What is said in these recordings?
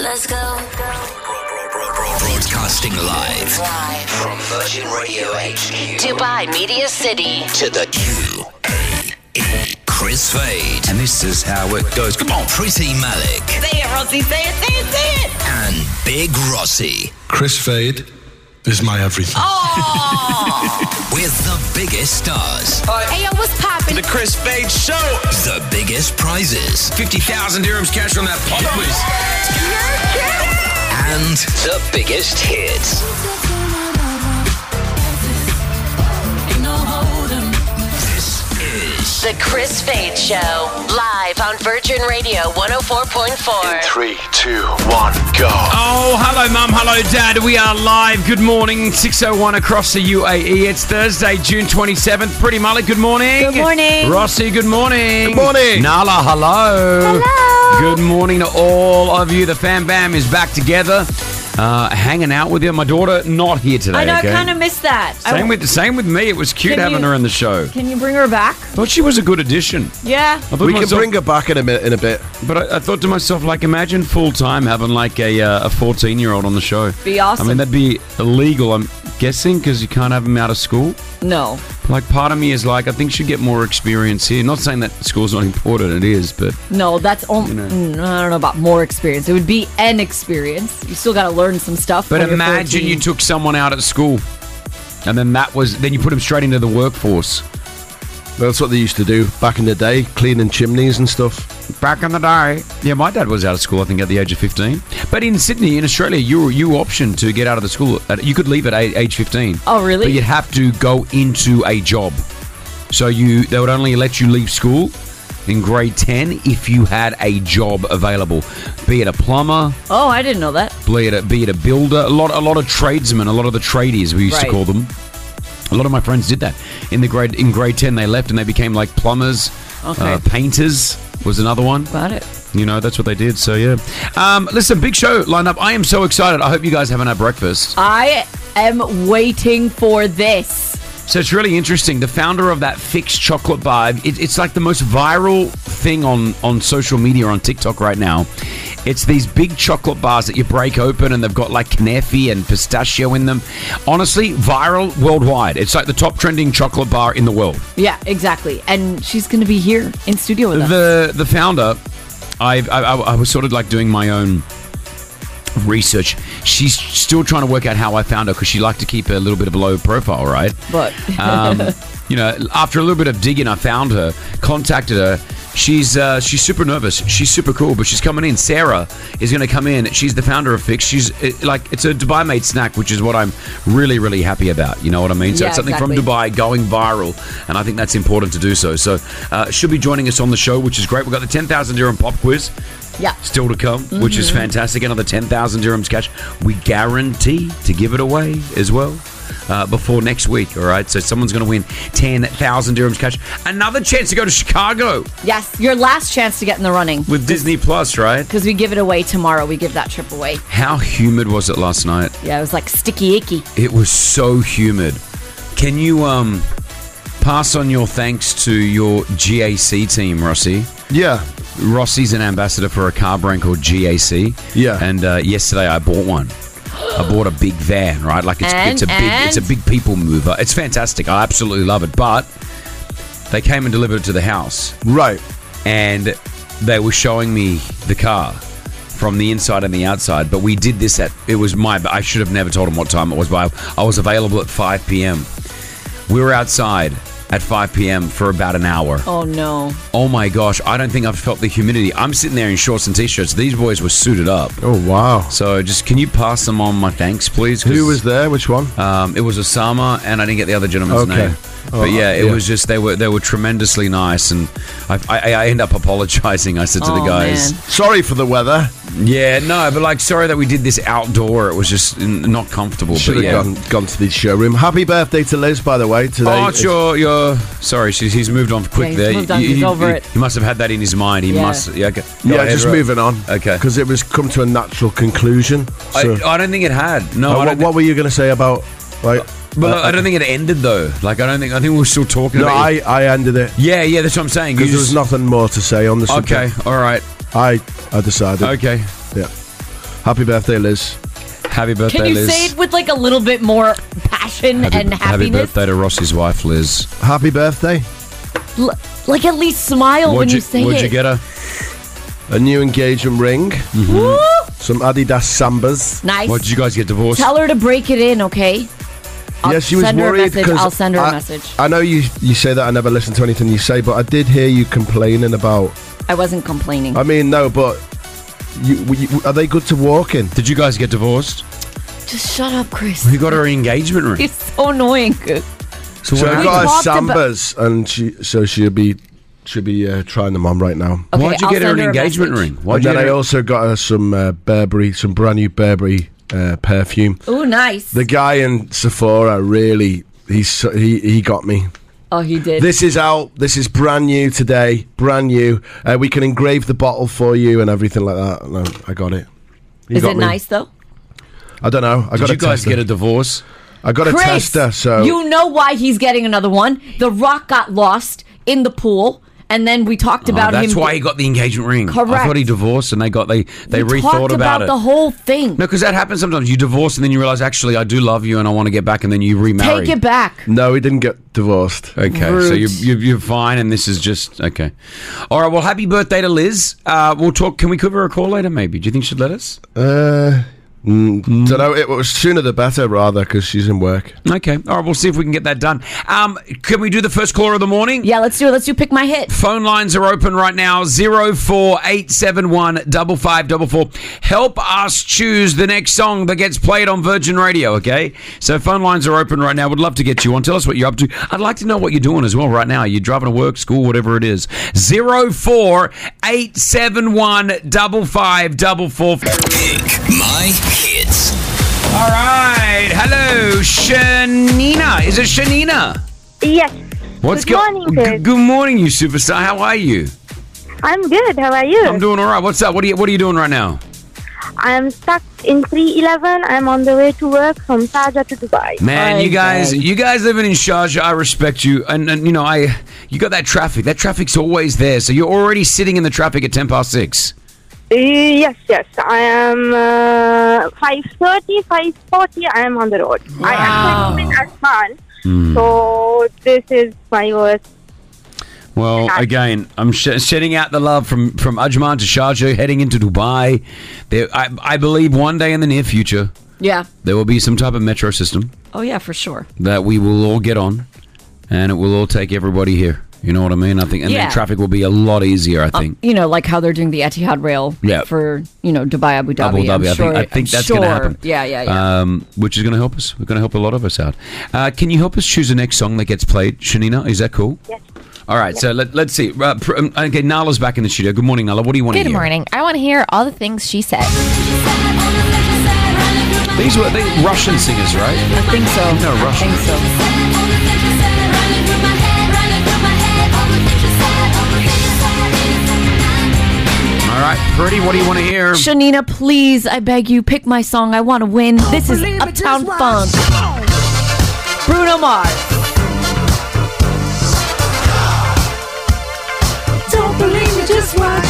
Let's go. Broadcasting live from Virgin Radio HQ, Dubai Media City, to the UAE. Chris Fade. And this is how it goes. Come on, Pretty Malik. Say it, Rossi. Say it, say it, say it. And Big Rossi. Chris Fade is my everything. Oh! With the biggest stars. Hey, yo, what's poppin'? The Chris Fade Show. The biggest prizes. 50,000 dirhams cash on that pop quiz. And the biggest hits. This is The Chris Fade Show, live on Virgin Radio 104.4. 3, 2, 1, go. Oh, hello, Mum. Hello, Dad. We are live. Good morning. 6:01 across the UAE. It's Thursday, June 27th. Pretty Malik, good morning. Good morning. Rossi, good morning. Good morning. Nala, hello. Hello. Good morning to all of you. The Fam Bam is back together, hanging out with you. My daughter not here today. I know, okay? I kind of missed that. Same with me. It was cute Can having you- her in the show. Can you bring her back? Thought she was a good addition. Yeah. I thought We to can myself- bring her back in a bit. But I thought to myself, like, imagine full time having like a 14-year-old on the show. Be awesome. I mean, that'd be illegal, I'm guessing, because you can't have them out of school. No. Like, part of me is like, I think she'd get more experience here. Not saying that school's not important, it is, but No, that's only. I don't know about more experience. It would be an experience. You still got to learn some stuff. but when you're imagine 14. you took someone out at school, and then you put them straight into the workforce. That's what they used to do back in the day, cleaning chimneys and stuff. Back in the day. Yeah, my dad was out of school, I think, at the age of 15. But in Sydney, in Australia, you optioned to get out of the school. You could leave at age 15. Oh, really? But you'd have to go into a job. So they would only let you leave school in grade 10 if you had a job available. Be it a plumber, Oh, I didn't know that. be it a builder, a lot of tradesmen, a lot of the tradies, we used to Right. call them. A lot of my friends did that. In grade 10, they left and they became like plumbers, Okay. painters was another one. Got it. You know, that's what they did. So, yeah. Listen, big show lined up. I am so excited. I hope you guys haven't had breakfast. I am waiting for this. So it's really interesting. The founder of that Fix chocolate bar, it's like the most viral thing on social media, on TikTok right now. It's these big chocolate bars that you break open and they've got like knafi and pistachio in them. Honestly, viral worldwide. It's like the top trending chocolate bar in the world. Yeah, exactly. And she's going to be here in studio with us. The founder, I was sort of like doing my own research. She's still trying to work out how I found her because she liked to keep a little bit of a low profile, right? But You know, after a little bit of digging, I found her, contacted her. She's super nervous. She's super cool, but she's coming in. Sarah is going to come in. She's the founder of Fix. She's it's a Dubai-made snack, which is what I'm really, really happy about. You know what I mean? So Yeah, it's something exactly. from Dubai going viral, and I think that's important to do so. So she'll be joining us on the show, which is great. We've got the 10,000 dirham pop quiz. yeah. Still to come, which is fantastic. Another 10,000 dirhams cash. We guarantee to give it away as well before next week, all right? So someone's going to win 10,000 dirhams cash. Another chance to go to Chicago Yes, your last chance to get in the running. with Disney Plus, right? Because we give it away tomorrow. We give that trip away. How humid was it last night? Yeah, it was like sticky icky. It was so humid. Can you pass on your thanks to your GAC team, Rossi? Yeah. Rossi's an ambassador for a car brand called GAC. Yeah. And yesterday I bought one. I bought a big van, right? Like it's a big people mover. It's fantastic. I absolutely love it. But they came and delivered it to the house, Right. and they were showing me the car from the inside and the outside. But we did this I should have never told them what time it was, but I was available at 5 p.m. We were outside at 5 p.m. for about an hour. Oh, no. Oh my gosh, I don't think I've felt the humidity. I'm sitting there in shorts and t-shirts. These boys were suited up. Oh, wow. So just, can you pass them on my thanks, please? 'Cause, Who was there? Which one? it was Osama, and I didn't get the other gentleman's Okay. name. Oh, But yeah, it yeah. was just, they were tremendously nice, and I end up apologizing. I said to the Oh, guys, man. Sorry for the weather. yeah, no, but like, sorry that we did this outdoor. It was just not comfortable. Should But have yeah. gone to the showroom. Happy birthday to Liz, by the way, today. Oh, it's your. Sorry, he's moved on quick he's there. moved on, he's over it. He must have had that in his mind. He Yeah. must. Yeah, okay. Go Yeah, ahead, just right. moving on. Okay. Because it was come to a natural conclusion. So, I don't think it had. No, I don't what were you going to say about... Like, But I don't think it ended though. Like, I think we were still talking No, about it. I ended it. Yeah, that's what I'm saying. You Because there was just- nothing more to say on the subject. Okay, all right. I decided. Okay. Yeah. Happy birthday, Liz. Happy birthday, Can you Liz. say it with like a little bit more passion and Happy happiness? birthday to Rossi's wife, Liz. Happy birthday. Like at least smile when you say it. What'd you get her? A new engagement ring. Woo! Some Adidas Sambas. Nice. What, did you guys get divorced? Tell her to break it in, okay? I'll Yeah, she was send her a worried message. because I'll send her a message. I know you say that I never listen to anything you say, but I did hear you complaining about. I wasn't complaining. I mean, no, but are they good to walk in? Did you guys get divorced? Just shut up, Chris. Who got her an engagement ring? He's so annoying. So So what I happened? got her talked about- Sambas, and she'll be trying them on right now. Okay, Why'd you I'll get her an send her a engagement message. ring? Why'd And you then get I her? also got her some Burberry, some brand new Burberry perfume. Ooh, nice. The guy in Sephora really, he got me. Oh, he did. This is out. This is brand new today. Brand new. We can engrave the bottle for you and everything like that. No, I got it. He Is got it me. nice though? I don't know. I Did got you a guys tester. get a divorce? I got a Chris, tester. So you know why he's getting another one? The Rock got lost in the pool, and then we talked about That's him. why he got the engagement ring. I Correct. thought he divorced and they we rethought talked about it. the whole thing. No, because that happens sometimes. You divorce and then you realize, actually, I do love you and I want to get back, and then you remarry. Take it back. no, he didn't get divorced. Okay, so Rude. you're fine, and this is just okay. All right, well, happy birthday to Liz. We'll talk. Can we cover a call later? Maybe. Do you think she'd let us? Don't know. It was sooner the better, rather, because she's in work. Okay. All right, we'll see if we can get that done. Can we do the first caller of the morning? Yeah, let's do it. Let's do Pick My Hit. Phone lines are open right now. 04871 5544. Help us choose the next song that gets played on Virgin Radio, okay? So phone lines are open right now. Would love to get you on. Tell us what you're up to. I'd like to know what you're doing as well right now. You're driving to work, school, whatever it is. 04871 5544. Pick my hits. All right. Hello, Shanina. Is it Shanina? Yes. Good morning, Chris. Good morning, you superstar. How are you? I'm good. How are you? I'm doing all right. What's up? What are you doing right now? I'm stuck in 311. I'm on the way to work from Sharjah to Dubai. Man, Ay, you guys ay. living in Sharjah, I respect you. And you know, you got that traffic. That traffic's always there. So you're already sitting in the traffic at 6:10. Yes. I am 5:30, 5:40. I am on the road. I actually live in Asman. So this is my worst. Well, again, I'm sending out the love from Ajman to Sharjah, heading into Dubai. I believe one day in the near future, Yeah. there will be some type of metro system Oh, yeah, for sure. that we will all get on, and it will all take everybody here. You know what I mean? I think, and Yeah. then traffic will be a lot easier. I think. You know, like how they're doing the Etihad Rail Yeah. for, Dubai, Abu Dhabi. Abu Dhabi. I think that's going to happen. Yeah. Which is going to help us. We're going to help a lot of us out. Can you help us choose the next song that gets played, Shanina? Is that cool? Yes. All right. So let's see. Okay, Nala's back in the studio. Good morning, Nala. What do you want to hear? Good morning. I want to hear all the things she said. These were Russian singers, right? I think so. No, Russian. I think so. All right, Pretty, what do you want to hear? Shanina, please, I beg you, pick my song. I want to win. This is Uptown Funk. Bruno Mars. Don't believe me, just watch.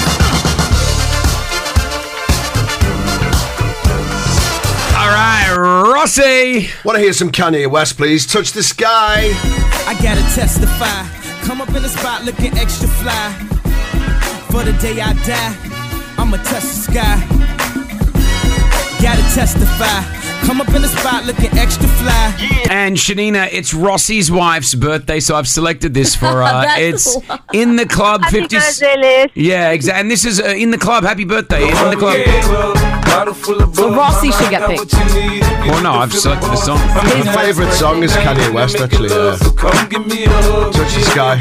All right, Rossi. Want to hear some Kanye West, please? Touch the Sky. I gotta testify. Come up in the spot looking extra fly. For the day I die, I'ma touch the sky. Gotta testify. Come up in the spot looking extra fly. And Shanina, it's Rossi's wife's birthday, so I've selected this for her. That's It's a lot. In the Club Happy 50. birthday, Liz. Yeah, exactly. And this is In the Club. Happy birthday. In the Club. So Rossi should get picked. Well, no, I've selected the song. My favourite song is Kanye West, actually. Touch the Sky.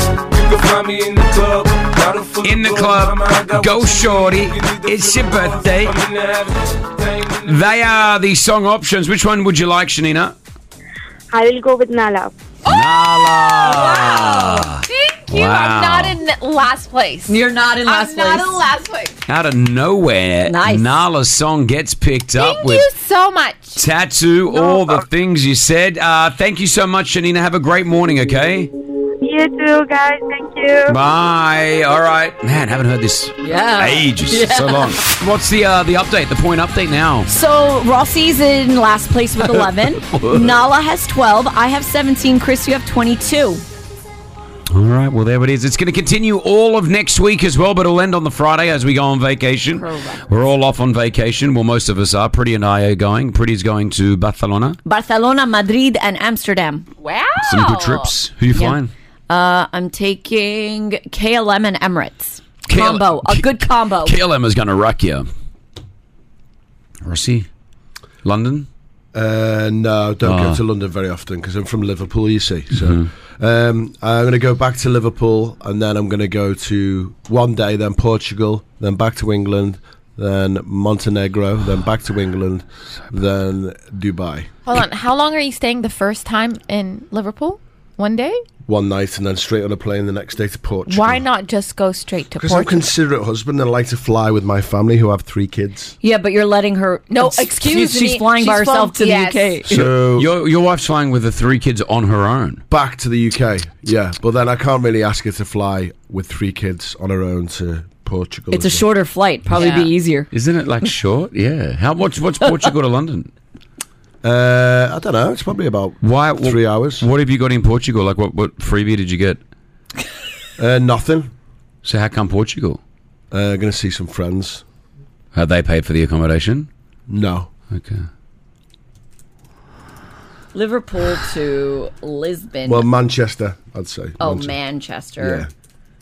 In the Club. Go Shorty. It's your birthday. They are the song options. Which one would you like, Shanina? I will go with Nala. Nala. Thank you. Wow. I'm not in last place. You're not in last I'm place. not in last place. Out of nowhere, Nice. Nala's song gets picked up Thank with you so much. Tattoo, all the things you said. Thank you so much, Shanina. Have a great morning, okay? You too, guys. Thank you. you. Bye. All right. Man, haven't heard this ages. So long. What's the update, the point update now? So Rossi's in last place with 11. Nala has 12. I have 17. Chris, you have 22. All right, well, there it is. It's going to continue all of next week as well, but it'll end on the Friday as we go on vacation. Correct. We're all off on vacation. Well, most of us are. Pretty and I are going. Pretty's going to Barcelona. Barcelona, Madrid, and Amsterdam. Wow. Some good trips. Who are you flying? I'm taking KLM and Emirates. Combo. A good combo. KLM is going to wreck you. Rossi? London? No, don't go to London very often because I'm from Liverpool, you see. So I'm going to go back to Liverpool and then I'm going to go to one day, then Portugal, then back to England, then Montenegro, then back to England, then Dubai. Hold on. How long are you staying the first time in Liverpool? One day? One night and then straight on a plane the next day to Portugal. Why not just go straight to Because Portugal? I'm a considerate husband and I like to fly with my family who have 3 kids. Yeah, but you're letting her... No, excuse me. She's flying by herself to the UK. So Your wife's flying with the 3 kids on her own. back to the UK, yeah. But then I can't really ask her to fly with 3 kids on her own to Portugal. It's a shorter flight. Probably be easier. Isn't it like short? Yeah. What's Portugal to London? I don't know. It's probably about 3 hours. What have you got in Portugal? Like what freebie did you get? Nothing. So how come Portugal? Going to see some friends. Have they paid for the accommodation? No. Okay. Liverpool to Lisbon. Well, Manchester, I'd say. Manchester Yeah.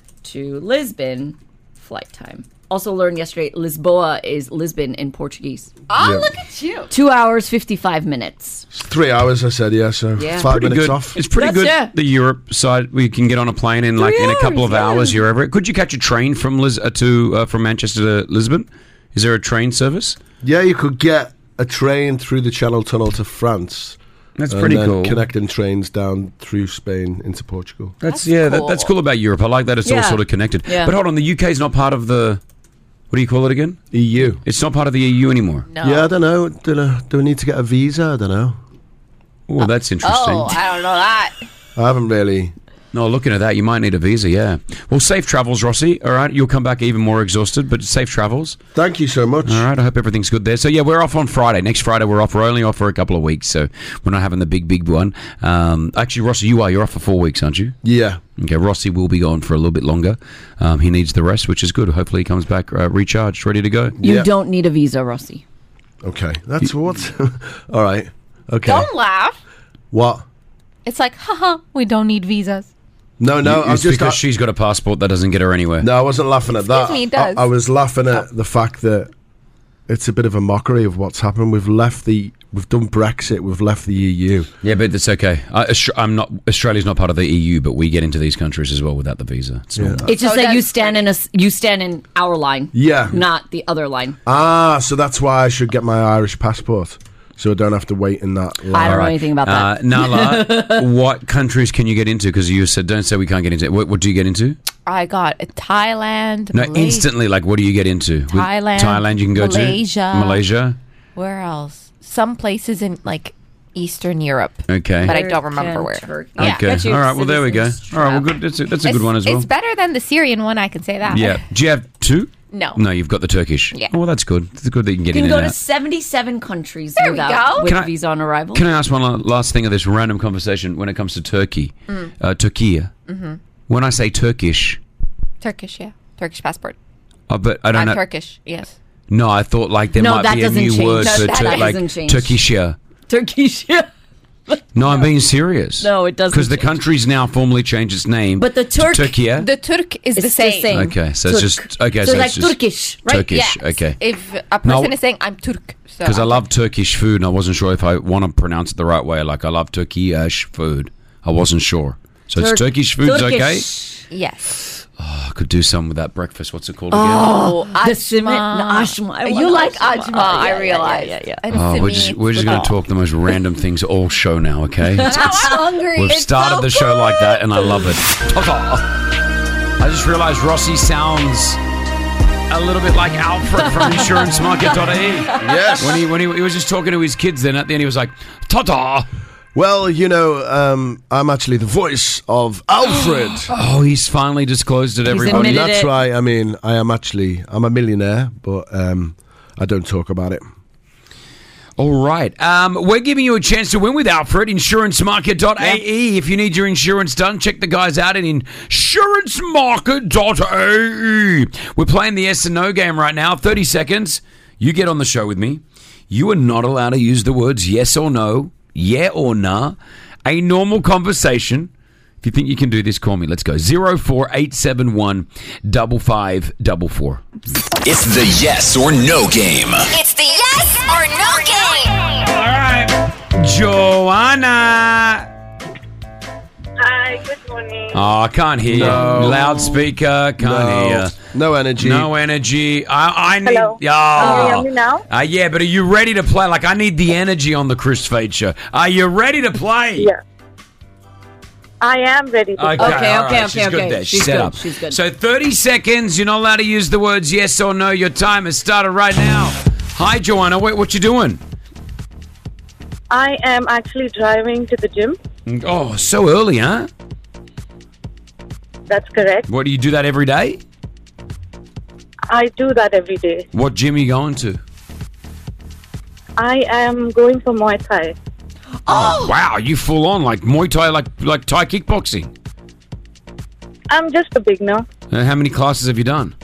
to Lisbon. Flight time. Also learned yesterday, Lisboa is Lisbon in Portuguese. Oh, Yeah. look at you. 2 hours, 55 minutes. It's 3 hours, I said, yeah. So Yeah. 5 Pretty minutes good. off. It's pretty That's good. it. The Europe side, we can get on a plane in like 3 in a couple of hours, hours. You're over it. Could you catch a train from from Manchester to Lisbon? Is there a train service? Yeah, you could get a train through the Channel Tunnel to France. That's and pretty then cool. Connecting trains down through Spain into Portugal. That's cool. that's cool about Europe. I like that it's all Yeah. sort of connected. Yeah. But hold on, the UK is not part of the. What do you call it again? EU. It's not part of the EU anymore. No. Yeah, I don't know. Do we need to get a visa? I don't know. Oh, that's interesting. Oh, I don't know that. I haven't really. No, looking at that, you might need a visa, yeah. Well, safe travels, Rossi. All right, you'll come back even more exhausted, but safe travels. Thank you so much. All right, I hope everything's good there. So, yeah, we're off on Friday. Next Friday, we're off. We're only off for a couple of weeks, so we're not having the big one. Actually, Rossi, you're off for 4 weeks, aren't you? Yeah. Okay, Rossi will be gone for a little bit longer. He needs the rest, which is good. Hopefully he comes back recharged, ready to go. You Yeah. don't need a visa, Rossi. Okay. That's what. All right. Okay. Don't laugh. What? It's like, haha, we don't need visas. No, It's I'm just. because she's got a passport that doesn't get her anywhere. No, I wasn't laughing at that. Excuse me, it does. I was laughing at the fact that it's a bit of a mockery of what's happened. We've done Brexit. We've left the EU. Yeah, but it's okay. Australia's not part of the EU, but we get into these countries as well without the visa. It's normal. It's just So that you that's- stand in our line. Yeah. Not the other line. So that's why I should get my Irish passport, so I don't have to wait in that line. I don't know anything about that. Nala, what countries can you get into? Because you said, don't say we can't get into it. What do you get into? I got Thailand, No, Malaysia. instantly, like, what do you get into? With Thailand, Thailand you can go Malaysia. to? Malaysia. Where else? Some places in like Eastern Europe. Okay. But I don't remember where. Turkey. Yeah. Okay. Get your All right. Well, there we go. citizens All right. Well, trap. good. That's a good one as well. It's better than the Syrian one, I can say that. Yeah. Do you have 2? No. No, you've got the Turkish. Yeah. Oh, well, that's good. It's good that you can get You in can go and to out. 77 countries There we without go. with Can I- visa on arrival. Can I ask one last thing of this random conversation when it comes to Turkey? Turkey. Mm-hmm. When I say Turkish, Turkish, yeah. Turkish passport. but I don't I'm know. Turkish, yes. No, I thought like there No, might that be a doesn't new change. word No, for that like doesn't change. Turkishia. Turkish, yeah. No, I'm being serious. No, it doesn't Because the change. country's now formally changed its name. But the Turk- to Turkey. The Turk is It's the same. Okay, so it's just okay. So So, like it's just Turkish, right? Turkish. Yes. Okay. If a person is saying, I'm Turk. Because I love Turkish food, and I wasn't sure if I want to pronounce it the right way. Like I love Turkish food. I wasn't sure. So it's Turkish food's okay. Turkish. Yes. Oh, I could do some with that breakfast. What's it called again? Oh, The simit, ashma. I You want like ajma, I realize. Yeah. And Oh, simit. we're just going to talk the most random things all show now, okay? I'm hungry. We've It's started so the show good. like that, and I love it. I just realised Rossi sounds a little bit like Alfred from insurancemarket.ie. Yes. When he was just talking to his kids, then at the end he was like, "Ta-ta." Well, I'm actually the voice of Alfred. Oh, he's finally disclosed it, everybody. admitted That's it. right. I mean, I'm a millionaire, but I don't talk about it. All right. We're giving you a chance to win with Alfred, insurancemarket.ae. If you need your insurance done, check the guys out at insurancemarket.ae. We're playing the yes and no game right now. 30 seconds. You get on the show with me. You are not allowed to use the words yes or no, yeah or nah. A normal conversation. If you think you can do this, call me. Let's go. 04871 5544. It's the yes or no game. It's the yes or no game. All right. Joanna. Hi, good morning. Oh, I can't hear you. No. Loudspeaker, can't hear you. No energy. No energy. I need. Hello. Can you hear me now? Yeah, but are you ready to play? Like, I need the energy on the Chris Fade show. Are you ready to play? Yeah. I am ready to Okay, Okay, all okay, right. She's okay, good okay. there. She's She's set good, up. she's good. So 30 seconds. You're not allowed to use the words yes or no. Your time has started right now. Hi, Joanna. What you doing? I am actually driving to the gym. Oh, so early, huh? That's correct. What, do you do that every day? I do that every day. What gym are you going to? I am going for Muay Thai. Oh, wow. You full on like Muay Thai, like Thai kickboxing. I'm just a beginner. How many classes have you done?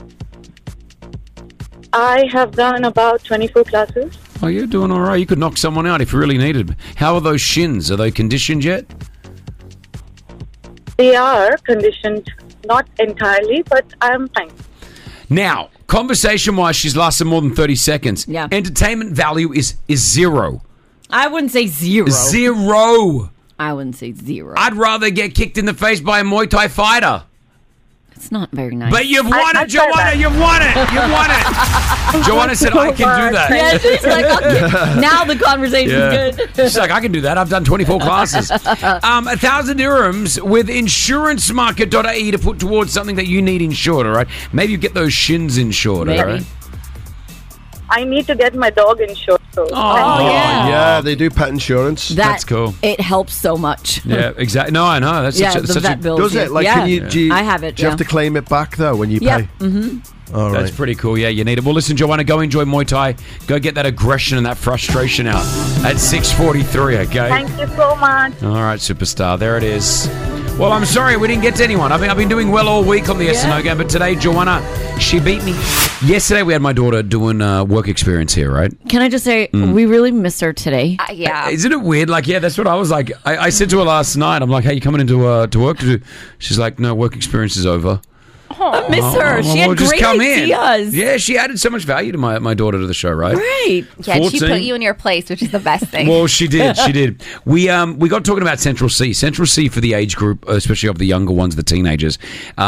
I have done about 24 classes. Oh, you're doing all right. You could knock someone out if you really needed. How are those shins? Are they conditioned yet? They are conditioned, not entirely, but I'm fine. Now, conversation-wise, she's lasted more than 30 seconds. Yeah. Entertainment value is zero. I wouldn't say zero. Zero. I wouldn't say zero. I'd rather get kicked in the face by a Muay Thai fighter. It's not very nice. But you've won I it, Joanna. that. You've won it. You've won it. Joanna said, I can do that. Yeah, she's like, okay. Now the conversation's good. She's like, I can do that. I've done 24 classes. 1,000 dirhams with insurancemarket.ae to put towards something that you need insured, all right? Maybe you get those shins insured, all Maybe. right? I need to get my dog insured. So Oh, yeah. Yeah, they do pet insurance. That's cool. It helps so much. Yeah, exactly. No, I know. That's Yeah, such the a vet bills. Does it? Like, yeah. do you, I have it, Do you have yeah. to claim it back though when you Yeah. pay? Mm-hmm. All That's right. pretty cool. Yeah, you need it. Well, listen, Joanna, go enjoy Muay Thai. Go get that aggression and that frustration out at 6:43. Okay. thank you so much. All right, superstar. There it is. Well, I'm sorry we didn't get to anyone. I've been doing well all week on the yes and no game, but today, Joanna, she beat me. Yesterday, we had my daughter doing work experience here, right? Can I just say, we really missed her today. Yeah. Isn't it weird? Like, yeah, that's what I was like. I said to her last night, I'm like, hey, you coming into to work to do? She's like, no, work experience is over. I miss her. She Well, had just great come in. ideas. Yeah, she added so much value to my daughter to the show, right? Right. Yeah, she 14. put you in your place, which is the best thing. Well, she did. She did. We got talking about Central C. Central C for the age group, especially of the younger ones, the teenagers.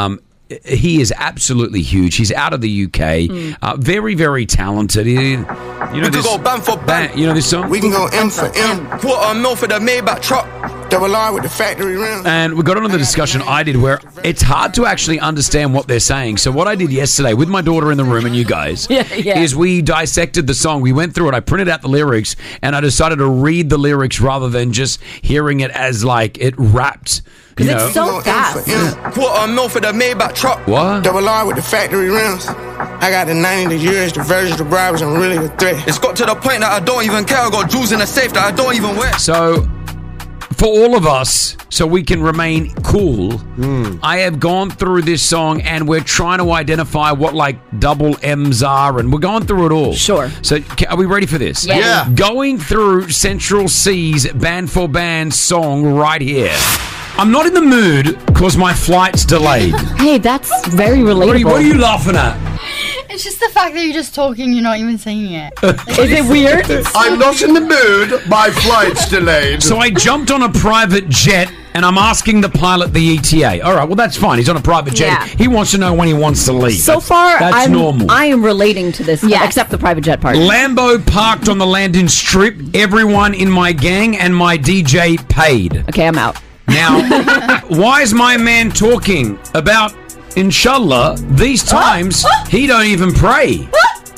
He is absolutely huge. He's out of the UK. Very, very talented. You know this. go band for band. You know this song. We can go M for M. Quarter mil for the Maybach truck. Double line with the factory rims. And we got on the discussion I did where it's hard to actually understand what they're saying. So what I did yesterday with my daughter in the room and you guys is we dissected the song. We went through it. I printed out the lyrics and I decided to read the lyrics rather than just hearing it as like it rapped. Because You know? it's so fast. Quarter mil for the Maybach truck. What? Double line with the factory rims. I got the 90, the years, the versions, the bribes, I'm really a threat. It's got to the point that I don't even care. I got jewels in the safe that I don't even wear. So, for all of us, so we can remain cool, I have gone through this song and we're trying to identify what like double M's are, and we're going through it all. Sure. So, are we ready for this? Yeah. Yeah. Going through Central C's Band for Band song right here. I'm not in the mood because my flight's delayed. Hey, that's very relatable. What are you laughing at? It's just the fact that you're just talking, you're not even singing it. Is it weird? I'm not in the mood. My flight's delayed. So I jumped on a private jet and I'm asking the pilot the ETA. All right, well, that's fine. He's on a private jet. Yeah. He wants to know when he wants to leave. So far, that's normal. I am relating to this, Yes. except the private jet part. Lambo parked on the landing strip. Everyone in my gang and my DJ paid. Okay, I'm out. Now, why is my man talking about, inshallah, these times he don't even pray?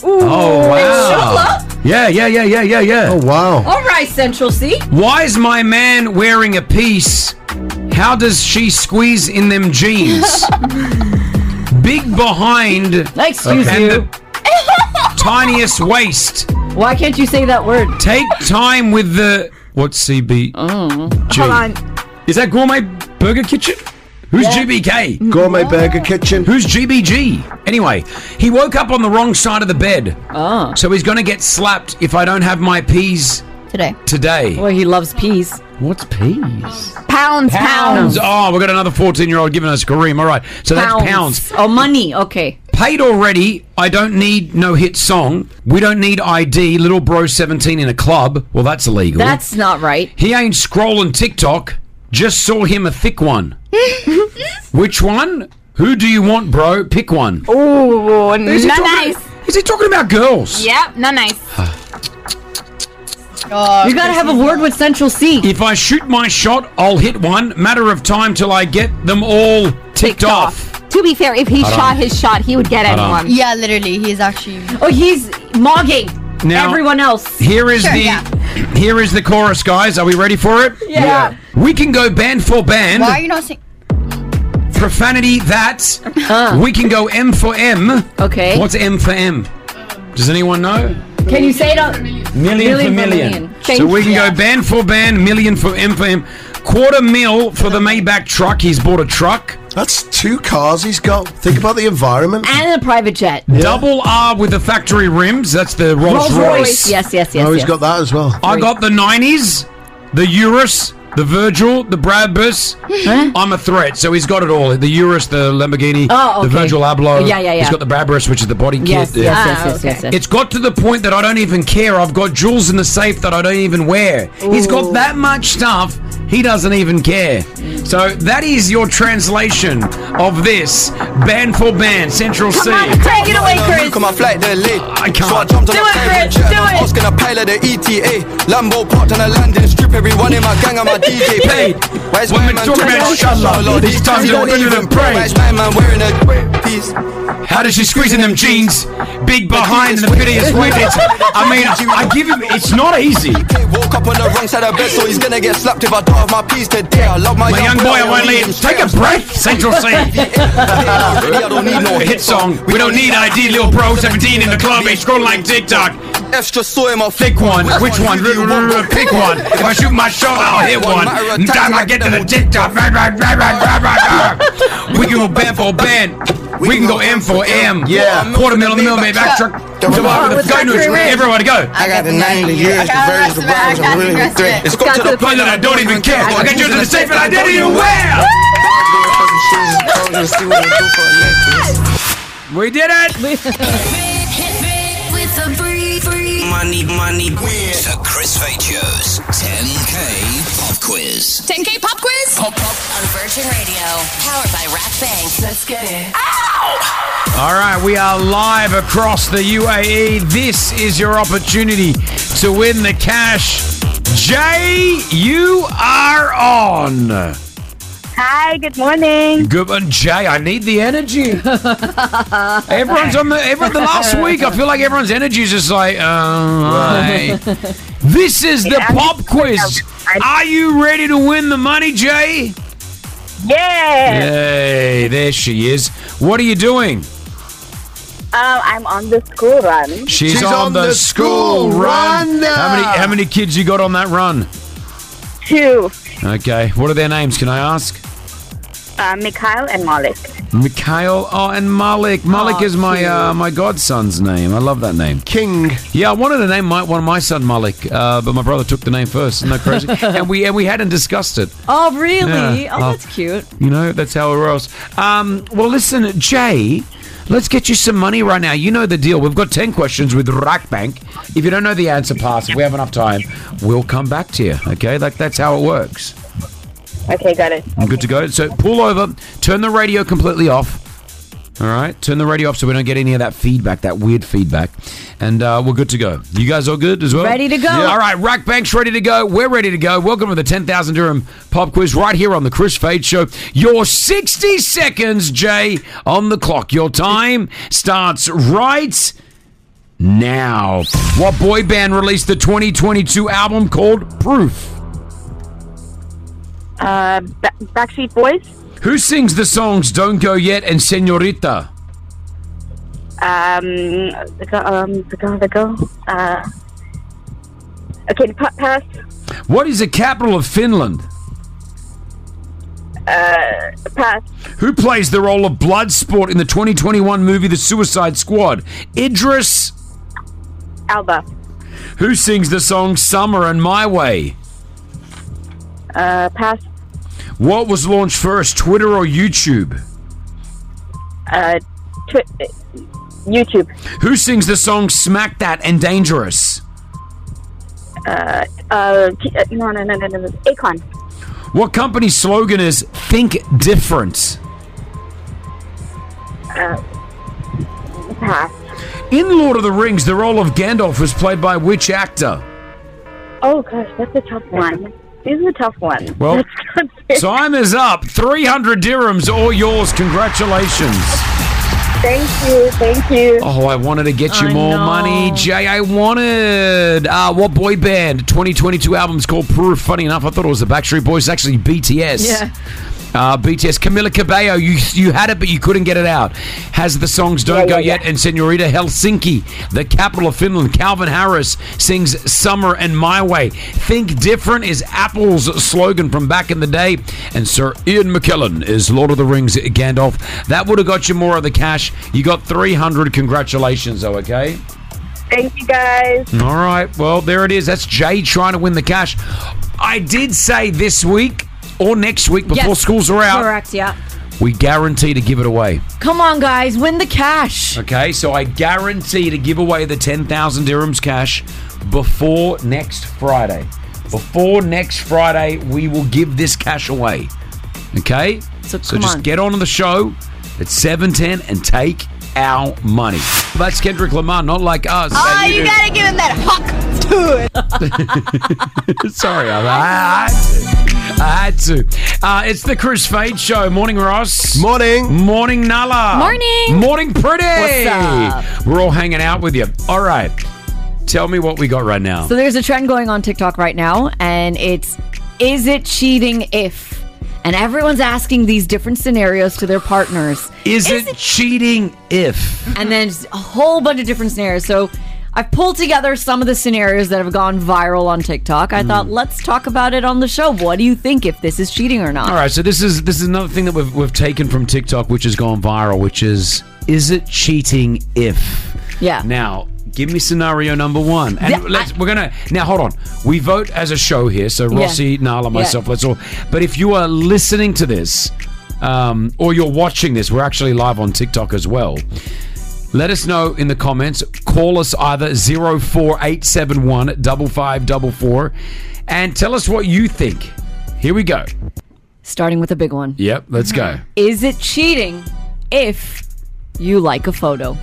Oh, wow. Yeah. Oh, wow. All right, Central C. Why is my man wearing a piece? How does she squeeze in them jeans? Big behind. Excuse and you. The tiniest waist. Why can't you say that word? Take time with the... What's CB? Hold on. Is that Gourmet Burger Kitchen? Who's GBK? Gourmet Burger Kitchen. Who's GBG? Anyway, he woke up on the wrong side of the bed. Oh. So he's going to get slapped if I don't have my peas today. Well, he loves peas. What's peas? Pounds. Oh, we've got another 14-year-old giving us Kareem. All right. So that's pounds. Oh, money. Okay. Paid already. I don't need no hit song. We don't need ID. Little bro 17 in a club. Well, that's illegal. That's not right. He ain't scrolling TikTok. Just saw him a thick one. Which one? Who do you want, bro? Pick one. Oh, nice. Is he talking about girls? Yep, not nice. You gotta have a word with Central C. If I shoot my shot, I'll hit one. Matter of time till I get them all ticked off. To be fair, if he shot his shot, he would get anyone. Yeah, literally, he's actually. Oh, he's mogging Now, everyone else. Here is here is the chorus, guys. Are we ready for it? Yeah. We can go band for band. Why are you not saying? Profanity that. We can go M for M. Okay. What's M for M? Does anyone know? Can you say it on Million for million. So we can go band for band, million for M for M. $250,000 for the Maybach truck. He's bought a truck. That's 2 cars he's got. Think about the environment. and a private jet? Double R with the factory rims. That's the Rolls Royce. Yes. Oh, he's got that as well. I got the 90s, the Urus, the Virgil, the Brabus. I'm a threat, so he's got it all. The Urus, the Lamborghini, the Virgil Abloh. Yeah. He's got the Brabus, which is the body Yes. kit. Yes. It's got to the point that I don't even care. I've got jewels in the safe that I don't even wear. He's got that much stuff. He doesn't even care. So that is your translation of this band for band, Central C. Take it away, Chris. Look at my flight delayed. I can't. So I jumped on Do a it, private Chris. jet. Do I'm it. asking a pilot the ETA. Lambo parked on a landing strip. Everyone in my gang and my DJ paid. Where's When my we man talk talking about about Shallow, these times he don't even pray. Where's my man wearing a piece? How does she squeeze in them jeans? Big behind and the prettiest with it. I mean, I give him. It's not easy. Woke up on the wrong side of bed, so he's gonna get slapped if I don't have my piece today. I love my young boy, I won't leave. Take a breath, Central C. I don't need no Hit song. We don't need ID, little bro 17 in the club. Ain't scrolling like TikTok. Extra soy in my Pick one. Which one? Pick one. If I shoot my shot, I'll hit one. Time I get to the TikTok. We can go band for band. We can go M for M. Yeah. $250,000 the Maybach truck. Go news. Everybody go. I got the 90 years, the versions, the brothers, I'm really a threat. It's got to the Point that I don't even care. I got yours in the safe and I didn't even wear. We did it. Money wins. The Chris Fade Show's 10K Pop Quiz. 10K Pop Quiz? Pop on Virgin Radio. Powered by Rack Bank. Let's get it. Ow! All right, we are live across the UAE. This is your opportunity to win the cash. Jay, you are on. Hi, good morning. Good one, Jay. I need the energy. Everyone's on the last week. I feel like everyone's energy is just like, right. This is the pop quiz. Are you ready to win the money, Jay? Yeah. Hey, there she is. What are you doing? I'm on the school run. She's on the school run. How many kids you got on that run? 2. Okay. What are their names? Can I ask? Mikhail and Malik. Mikhail and Malik. Malik is my my godson's name. I love that name. King. Yeah, I wanted to name one of my son Malik, but my brother took the name first. Isn't that crazy? and we hadn't discussed it. Oh, really? Yeah. Oh, that's cute. You know, that's how it rolls. Well, listen, Jay, let's get you some money right now. You know the deal. We've got 10 questions with Rack Bank. If you don't know the answer, pass. If we have enough time, we'll come back to you. Okay, that's how it works. Okay, got it. I'm good to go. So pull over, turn the radio completely off. All right, turn the radio off so we don't get any of that feedback, that weird feedback. And we're good to go. You guys all good as well? Ready to go. Yeah. All right, Rack Bank's ready to go. We're ready to go. Welcome to the 10,000 dirham pop quiz right here on the Chris Fade Show. Your 60 seconds, Jay, on the clock. Your time starts right now. What boy band released the 2022 album called Proof? Backstreet Boys. Who sings the songs Don't Go Yet and Señorita? The girl. Okay, pass. What is the capital of Finland? Pass. Who plays the role of Bloodsport in the 2021 movie The Suicide Squad? Idris Elba. Who sings the song Summer and My Way? Pass. What was launched first, Twitter or YouTube? YouTube. Who sings the song Smack That and Dangerous? No. Akon. What company's slogan is Think Different? Pass. In Lord of the Rings, the role of Gandalf was played by which actor? Oh gosh, that's a tough one. This is a tough one. Well, time is up. 300 dirhams, all yours. Congratulations. Thank you. Oh, I wanted to get you more money, Jay. I wanted. What boy band? 2022 album's called Proof. Funny enough, I thought it was the Backstreet Boys. It's actually BTS. Yeah. BTS. Camila Cabello, you had it, but you couldn't get it out. Has the songs Don't Go Yet and Señorita. Helsinki, the capital of Finland. Calvin Harris sings Summer and My Way. Think Different is Apple's slogan from back in the day. And Sir Ian McKellen is Lord of the Rings Gandalf. That would have got you more of the cash. You got 300. Congratulations, though, okay? Thank you, guys. All right. Well, there it is. That's Jay trying to win the cash. I did say this week or next week before schools are out. Correct, yeah. We guarantee to give it away. Come on, guys. Win the cash. Okay, so I guarantee to give away the 10,000 dirhams cash before next Friday. Before next Friday, we will give this cash away. Okay? So just get on the show at 7:10 and take our money. That's Kendrick Lamar, not like us. Oh, you gotta give him that huck to it. Sorry, I had to. It's the Chris Fade Show. Morning, Ross. Morning. Morning, Nala. Morning. Morning, Pretty. What's up? We're all hanging out with you. All right. Tell me what we got right now. So there's a trend going on TikTok right now, and it's, is it cheating if? And everyone's asking these different scenarios to their partners. Is it cheating if? And then a whole bunch of different scenarios. So I've pulled together some of the scenarios that have gone viral on TikTok. I thought, let's talk about it on the show. What do you think, if this is cheating or not? All right, so this is another thing that we've taken from TikTok, which has gone viral, which is it cheating if? Yeah. Now, give me scenario number one. And now hold on. We vote as a show here, so Rossi, Nala, myself, let's all. But if you are listening to this, or you're watching this, we're actually live on TikTok as well. Let us know in the comments. Call us either 04871 5544 and tell us what you think. Here we go. Starting with a big one. Yep, let's go. Is it cheating if you like a photo?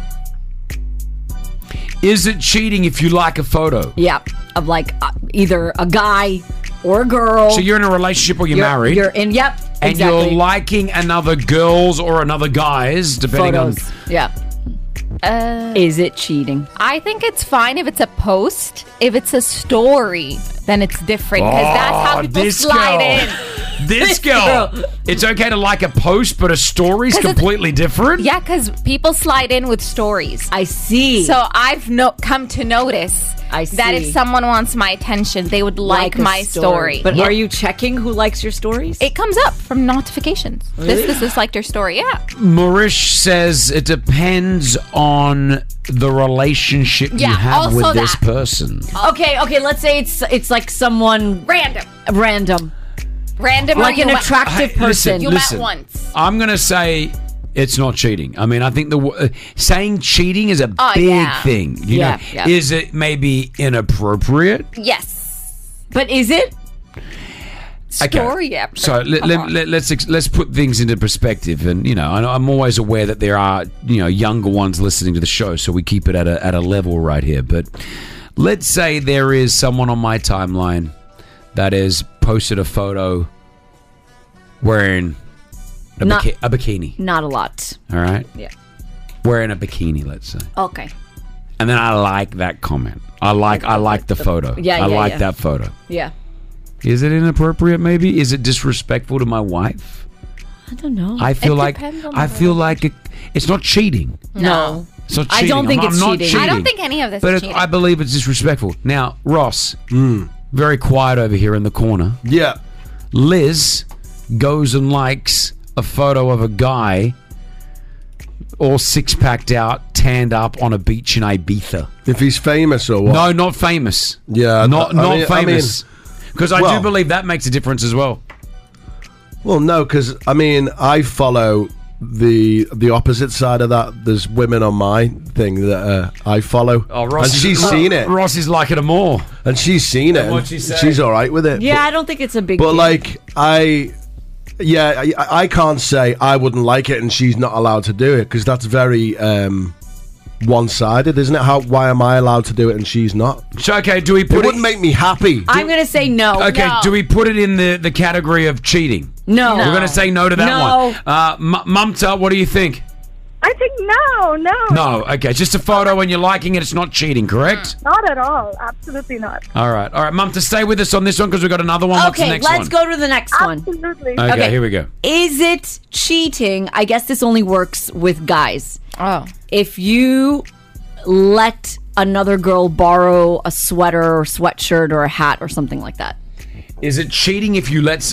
Is it cheating if you like a photo? Yeah, of like either a guy or a girl. So you're in a relationship or you're married. You're in, yep, and exactly. you're liking another girl's or another guy's, depending Photos. on... Yeah. Is it cheating? I think it's fine if it's a post. If it's a story, then it's different, because that's how people slide in. This girl. It's okay to like a post, but a story's completely different? Yeah, because people slide in with stories. I see. So I've come to notice that if someone wants my attention, they would like my story. But are you checking who likes your stories? It comes up from notifications. Really? This liked your story, yeah. Marish says it depends on the relationship you have with this person. Okay, let's say it's like someone random. Like an attractive person. You met once. I'm going to say it's not cheating. I mean, I think saying cheating is a big thing. You know, is it maybe inappropriate? Yes. But is it? Story, yeah. So let's put things into perspective, and I'm always aware that there are younger ones listening to the show, so we keep it at a level right here. But let's say there is someone on my timeline that has posted a photo wearing a bikini. Not a lot. All right? Yeah. Wearing a bikini, let's say. Okay. and then I like that comment. I like the photo. I like that photo. Yeah. Is it inappropriate? Maybe. Is it disrespectful to my wife? I don't know. I feel like it's not cheating. No. It's not cheating. I don't think it's cheating. I don't think any of this is cheating. I believe it's disrespectful. Now, Ross, very quiet over here in the corner. Yeah. Liz goes and likes a photo of a guy all six-packed out, tanned up on a beach in Ibiza. If he's famous or what? No, not famous. Yeah. Not famous. Because I do believe that makes a difference as well. Well, no, because, I follow the opposite side of that. There's women on my thing that I follow. Oh, Ross, and she's seen it. Ross is liking them more. And she's seen it. What'd she say? She's all right with it. Yeah, I don't think it's a big deal. But, I can't say I wouldn't like it and she's not allowed to do it, because that's very one-sided, isn't it? Why am I allowed to do it and she's not? So, okay, do we put it wouldn't make me happy. I'm going to say no. Okay, No. do we put it in the category of cheating? No. We're going to say no to that one. Mumta, what do you think? I think no. No, okay, just a photo and you're liking it, it's not cheating, correct? Not at all. Absolutely not. All right, Mumta, stay with us on this one because we've got another one. What's the Okay, next let's one? go to the next one. Absolutely. Okay, here we go. Is it cheating? I guess this only works with guys. Oh. If you let another girl borrow a sweater or sweatshirt or a hat or something like that. Is it cheating if you let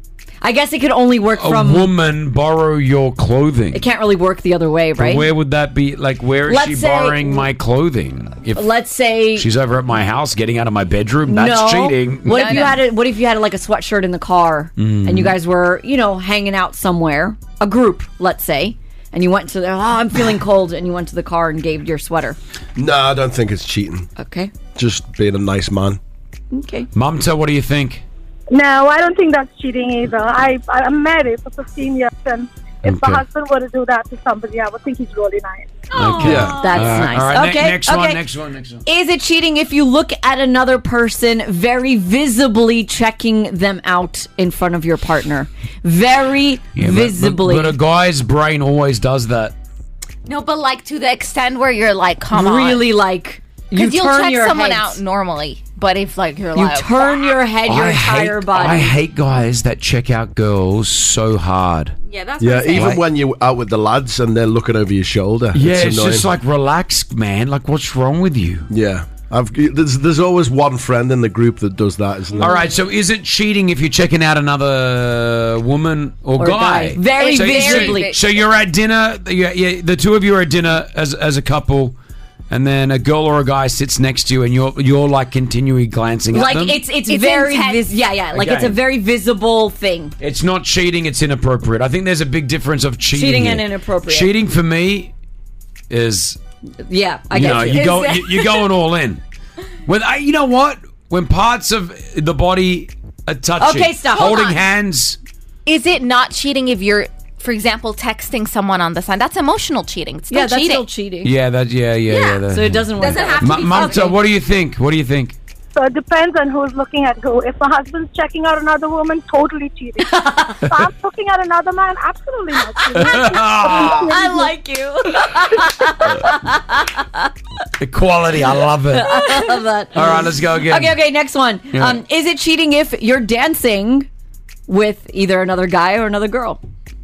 I guess it could only work a from... woman borrow your clothing? It can't really work the other way, right? But where would that be? Like, where is she borrowing my clothing? If let's say she's over at my house getting out of my bedroom, that's cheating. What if you had like a sweatshirt in the car and you guys were, hanging out somewhere, a group, let's say, and you went to I'm feeling cold, and you went to the car and gave your sweater. No, I don't think it's cheating. Okay. Just being a nice man. Okay. Mumta, what do you think? No, I don't think that's cheating either. I'm married for 15 years, and if my husband were to do that to somebody, I would think he's really nice. Okay. Yeah. That's nice. All right, Okay, next one. Is it cheating if you look at another person very visibly checking them out in front of your partner? Very visibly. But a guy's brain always does that. No, but like to the extent where you're like, come on. Really like... Because you'll turn check your someone heads. out normally, but if like you're You like... turn your head, your entire body. I hate guys that check out girls so hard. Yeah, that's Yeah, even when you're out with the lads and they're looking over your shoulder. Yeah, it's annoying. just like, relax, man. Like, what's wrong with you? Yeah. There's always one friend in the group that does that, isn't there? All right, so is it cheating if you're checking out another woman or guy? Very visibly. So you're at dinner, the two of you are at dinner as a couple, and then a girl or a guy sits next to you, and you're like continually glancing at them? It's very intense. like Okay. it's a very visible thing. It's not cheating, it's inappropriate. I think there's a big difference of cheating. Cheating here. and inappropriate. Cheating for me is... Yeah, I get you. You're going all in. You know what? When parts of the body are touching, Okay, stop. holding Hold on. hands. Is it not cheating if you're, for example, texting someone on the side? That's emotional cheating. It's still That's cheating. still cheating. Yeah, that. So it doesn't work. Doesn't have to be Mamta, something. what do you think? So it depends on who's looking at who. If my husband's checking out another woman, totally cheating. If I'm looking at another man, absolutely not cheating. I like you. Equality, I love it. I love that. All right, let's go again. Okay, next one. Yeah. Is it cheating if you're dancing with either another guy or another girl?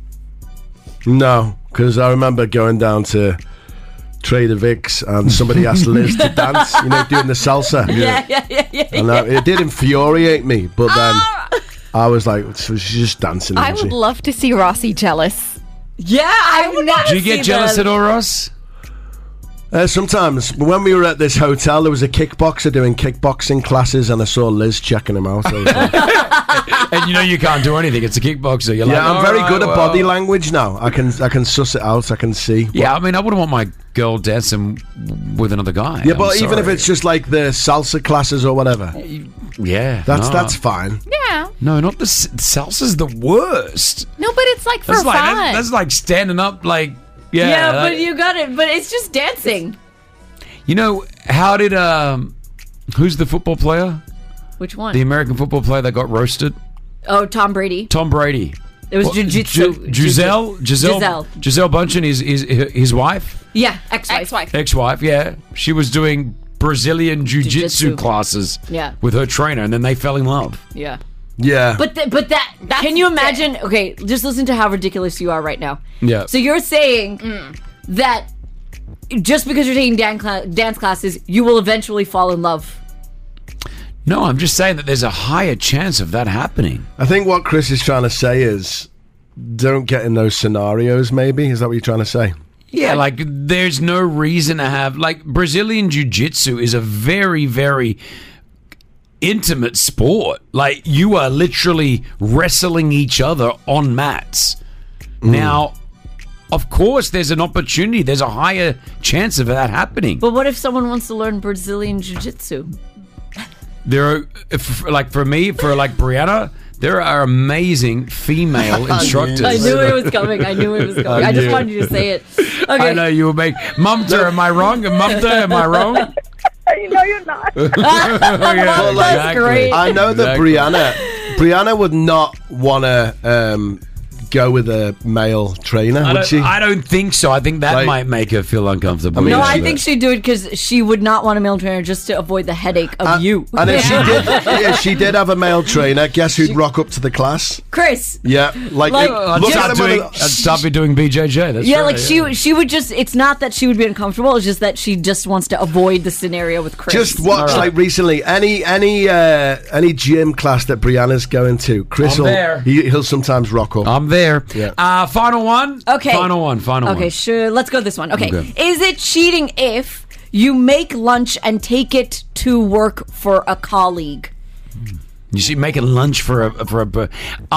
No, because I remember going down to Trader Vic's and somebody asked Liz to dance, doing the salsa. Yeah. And it did infuriate me, but then I was like, so she's just dancing. I isn't would she? love to see Rossi jealous. Yeah, I would not. Do you get jealous at all, Ross? Sometimes. When we were at this hotel, there was a kickboxer doing kickboxing classes, and I saw Liz checking him out. I was like, And you can't do anything. It's a kickboxer. You're yeah, like, I'm very "All good right, at body language now. I can suss it out. I can see. Yeah, I mean, I wouldn't want my girl dancing with another guy. Yeah, I'm but even if sorry. it's just like the salsa classes or whatever, yeah, that's fine. Yeah. No, not the salsa's the worst. No, but it's like for That's like fun. that's like standing up, like Yeah, like- but you got it. But it's just dancing. How did who's the football player? Which one? The American football player that got roasted? Oh, Tom Brady. Tom Brady. It was jiu-jitsu. Giselle Bundchen is his wife? Yeah, ex-wife. Ex-wife, yeah. She was doing Brazilian jiu-jitsu classes with her trainer, and then they fell in love. Yeah. Yeah. But that can you imagine? Okay, just listen to how ridiculous you are right now. Yeah. So you're saying that just because you're taking dance classes, you will eventually fall in love. No, I'm just saying that there's a higher chance of that happening. I think what Chris is trying to say is don't get in those scenarios, maybe. Is that what you're trying to say? Yeah, like there's no reason to have... Like Brazilian Jiu-Jitsu is a very, very intimate sport. Like you are literally wrestling each other on mats. Now, of course, there's an opportunity. There's a higher chance of that happening. But what if someone wants to learn Brazilian Jiu-Jitsu? There are, for Brianna, there are amazing female instructors. I knew it was coming. I just wanted you to say it. Okay. I know you will make... Mumta, am I wrong? Mumta, am I wrong? No, you're not. That's great. I know that Brianna would not want to go with a male trainer, would she? I don't think so. I think that might make her feel uncomfortable. I think she'd do it because she would not want a male trainer just to avoid the headache of you. And if she did have a male trainer, guess who'd rock up to the class? Chris. Yeah, look at him. I'd stop doing BJJ. That's right. She would just. It's not that she would be uncomfortable. It's just that she just wants to avoid the scenario with Chris. Just watch recently any gym class that Brianna's going to. Chris he'll sometimes rock up. I'm there. Yeah. Final one. Okay. Final one. Okay, sure. Let's go this one. Okay. Is it cheating if you make lunch and take it to work for a colleague? You see, making lunch for a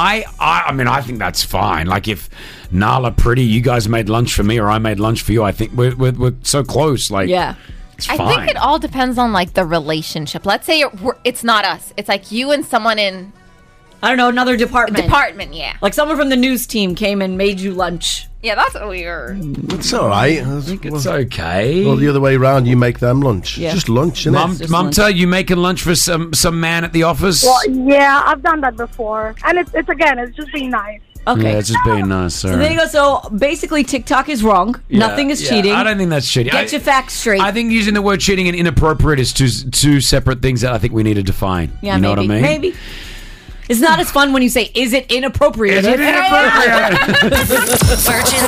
I mean, I think that's fine. Like if Nala, Pretty, you guys made lunch for me, or I made lunch for you. I think we're so close. Like, yeah. It's fine. I think it all depends on like the relationship. Let's say it's not us. It's like you and someone in, I don't know, another department. Yeah. Like someone from the news team came and made you lunch. Yeah, that's weird. It's all right. I think it's okay. Well, the other way around, you make them lunch. Yeah. Just lunch, isn't it? Mumta, you making lunch for some man at the office? Well, yeah, I've done that before. And it's just being nice. Okay. Yeah, it's just being nice, sir. So there you go. So basically, TikTok is wrong. Yeah, Nothing is cheating. I don't think that's cheating. Get your facts straight. I think using the word cheating and inappropriate is two separate things that I think we need to define. Yeah, you know maybe. what I mean? Maybe. It's not as fun when you say, is it inappropriate? Is it inappropriate? Virgin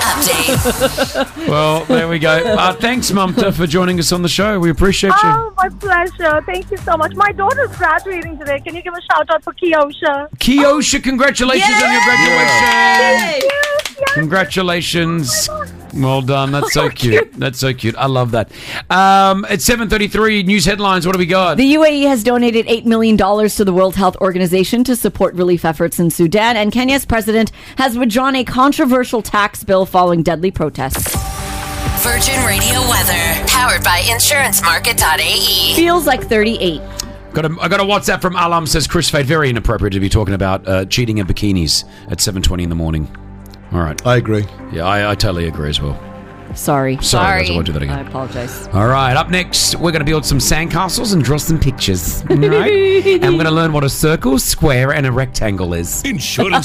Update. Well, there we go. Thanks, Mumta, for joining us on the show. We appreciate you. Oh, my pleasure. Thank you so much. My daughter's graduating today. Can you give a shout out for Kiosha? Kiosha, congratulations on your graduation. Yay! Congratulations. Well done. That's so cute. That's so cute. I love that. It's 7:33. News headlines. What do we got? The UAE has donated $8 million to the World Health Organization to support relief efforts in Sudan, and Kenya's president has withdrawn a controversial tax bill following deadly protests. Virgin Radio weather, powered by insurancemarket.ae. Feels like 38. I got a WhatsApp from Alam, says Chris Fade, very inappropriate to be talking about cheating in bikinis at 7:20 in the morning. All right. I agree. Yeah, I totally agree as well. Sorry. Guys, I won't do that again. I apologize. All right, up next, we're going to build some sandcastles and draw some pictures. All right? And we're going to learn what a circle, square, and a rectangle is. Insurance.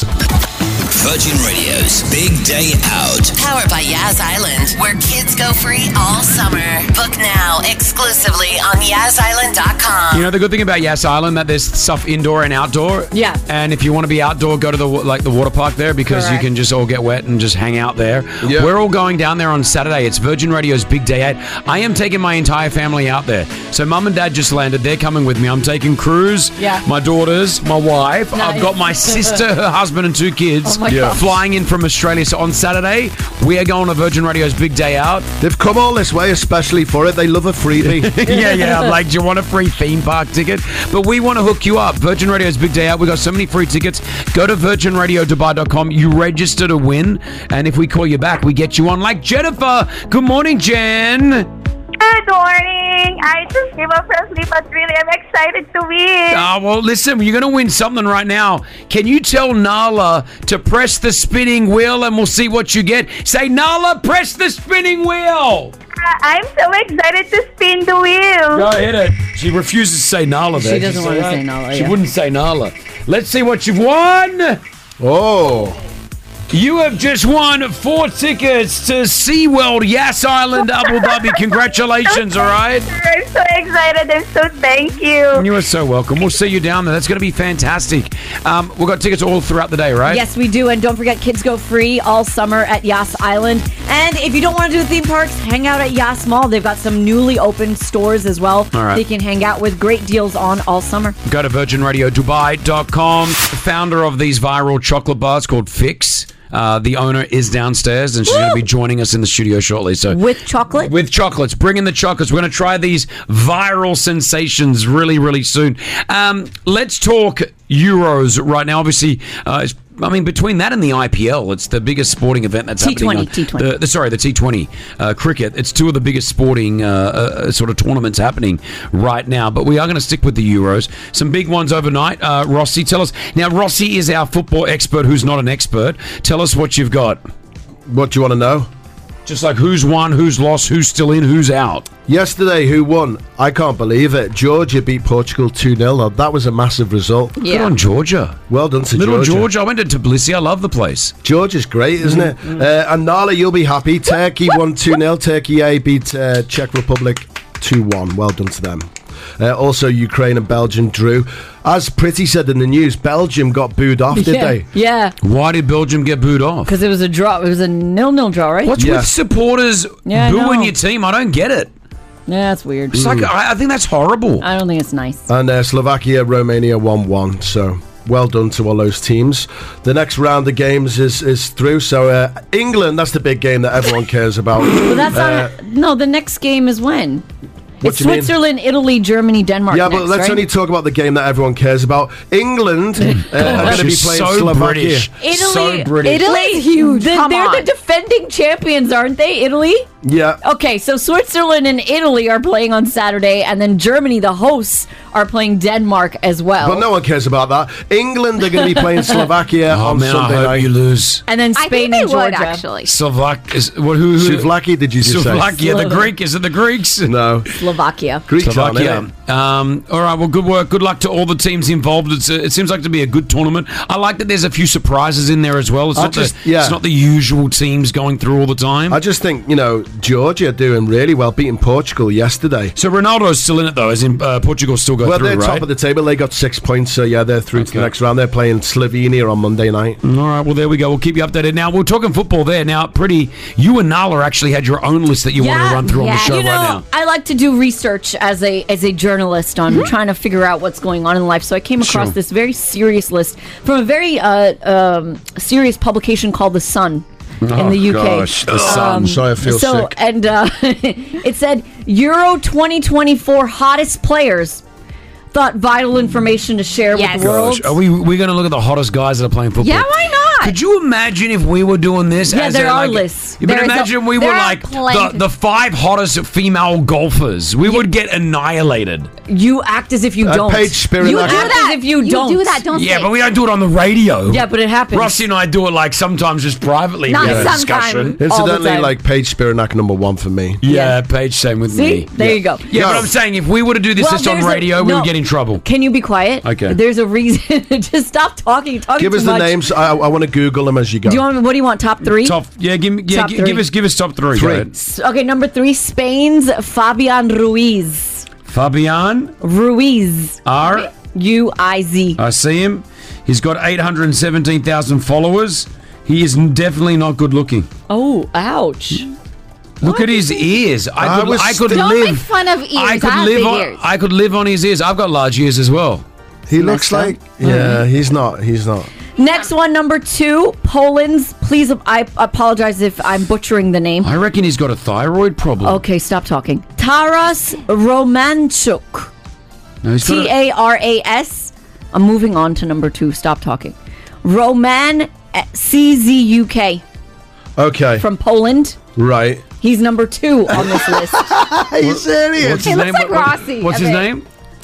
Virgin Radio's Big Day Out. Powered by Yaz Island, where kids go free all summer. Book now exclusively on YazIsland.com. You know the good thing about Yas Island, that there's stuff indoor and outdoor. Yeah. And if you want to be outdoor, go to the water park there, because you can just all get wet and just hang out there. Yep. We're all going down there on Saturday. It's Virgin Radio's Big Day Out. I am taking my entire family out there. So Mum and Dad just landed. They're coming with me. I'm taking Cruz, my daughters, my wife. Nice. I've got my sister, her husband, and 2 kids flying in from Australia. So on Saturday, we are going to Virgin Radio's Big Day Out. They've come all this way especially for it. They love a freebie. yeah. I'm like, do you want a free theme park ticket? But we want to hook you up. Virgin Radio's Big Day Out. We've got so many free tickets. Go to virginradiodubai.com. You register to win. And if we call you back, we get you on like Jennifer. Good morning, Jen. Good morning. I just gave up for a sleep, but really I'm excited to win. Oh, well, listen, you're going to win something right now. Can you tell Nala to press the spinning wheel and we'll see what you get? Say, Nala, press the spinning wheel. I'm so excited to spin the wheel. Go hit it. She refuses to say Nala there. She doesn't want to say Nala. She wouldn't say Nala. Let's see what you've won. Oh. You have just won 4 tickets to SeaWorld Yas Island, Abu Dhabi. Congratulations, all right? I'm so excited. I'm so thank you. You are so welcome. We'll see you down there. That's going to be fantastic. We've got tickets all throughout the day, right? Yes, we do. And don't forget, kids go free all summer at Yas Island. And if you don't want to do theme parks, hang out at Yas Mall. They've got some newly opened stores as well. All right. They can hang out with great deals on all summer. Go to virginradiodubai.com. The founder of these viral chocolate bars called Fix. The owner is downstairs, and she's going to be joining us in the studio shortly. So with chocolate? With chocolates. Bring in the chocolates. We're going to try these viral sensations really, really soon. Let's talk Euros right now. Obviously, between that and the IPL, it's the biggest sporting event that's happening. T20. The T20 cricket. It's two of the biggest sporting sort of tournaments happening right now. But we are going to stick with the Euros. Some big ones overnight. Rossi, tell us. Now, Rossi is our football expert who's not an expert. Tell us what you've got. What do you want to know? Just like who's won, who's lost, who's still in, who's out. Yesterday, who won? I can't believe it. Georgia beat Portugal 2-0. That was a massive result. Yeah. Good on Georgia. Well done to Little Georgia. Georgia. I went to Tbilisi. I love the place. Georgia's great, isn't it? And Nala, you'll be happy. Turkey won 2-0. Turkey A beat Czech Republic 2-1. Well done to them. Also, Ukraine and Belgium drew. As Pretty said in the news, Belgium got booed off, did they? Yeah. Why did Belgium get booed off? Because it was a draw. It was a 0-0 draw, right? What's with supporters booing your team? I don't get it. Yeah, that's weird. It's like, I think that's horrible. I don't think it's nice. And Slovakia, Romania 1-1. So well done to all those teams. The next round of games is through. So England, that's the big game that everyone cares about. But that's no, the next game is when? It's Switzerland, Italy, Germany, Denmark. Yeah, but let's only talk about the game that everyone cares about. England are going to be playing Slovakia. Italy is huge. They're the defending champions, aren't they? Italy? Yeah. Okay, so Switzerland and Italy are playing on Saturday, and then Germany, the hosts, are playing Denmark as well. But no one cares about that. England are going to be playing Slovakia on Sunday I hope night. You lose. And then Spain and Georgia. Actually. Souvlaki, did you just say? Slovakia, the Greek. Is it the Greeks? No. Slovakia. Slovakia. All right, well, good work. Good luck to all the teams involved. It seems like to be a good tournament. I like that there's a few surprises in there as well. It's not the usual teams going through all the time. I just think, Georgia doing really well, beating Portugal yesterday. So Ronaldo's still in it, though, as in Portugal still got through, right? Well, they're top of the table. They got 6 points, so yeah, they're through to the next round. They're playing Slovenia on Monday night. All right, well, there we go. We'll keep you updated. Now, we're talking football there. Now, Pretty, you and Nala actually had your own list that you want to run through on the show right now. I like to do research as a journalist on trying to figure out what's going on in life. So I came across this very serious list from a very serious publication called The Sun. In the UK. Gosh, The Sun. Sorry, I feel sick. And it said Euro 2024 hottest players. Thought vital information to share with the world. Are we going to look at the hottest guys that are playing football? Yeah, why not? Could you imagine if we were doing this? Yeah, there are lists. But imagine we were like the 5 hottest female golfers. We would get annihilated. You act as if you don't. Paige Spiranak. You act as if you don't. do that, don't Yeah, but we don't do it on the radio. Yeah, but it happens. Rossi and I do it like sometimes just privately. Not we have a sometimes. discussion. Incidentally, like Paige Spiranak, number 1 for me. Yeah, Paige, same with me. There you go. Yeah, but I'm saying if we were to do this just on radio, we would get in trouble. Can you be quiet? Okay. There's a reason. Just stop talking. Give us the names. I want to Google them as you go. Do you want? What do you want? Top 3? Give us top 3. Go ahead. Okay, number 3, Spain's Fabian Ruiz. Fabian Ruiz. Ruiz. I see him. He's got 817,000 followers. He is definitely not good looking. Oh, ouch. Look at his ears. I could Don't live. make fun of ears. I could live on his ears. I've got large ears as well. He looks like... Yeah, he's not. Next one, number 2, Poland's. Please, I apologize if I'm butchering the name. I reckon he's got a thyroid problem. Okay, stop talking. Taras Romanchuk. No, Taras. I'm moving on to number 2. Stop talking. Roman CZUK. Okay. From Poland. Right. He's number 2 on this list. Are you serious? What's his name? Looks like Rossi. What's his name?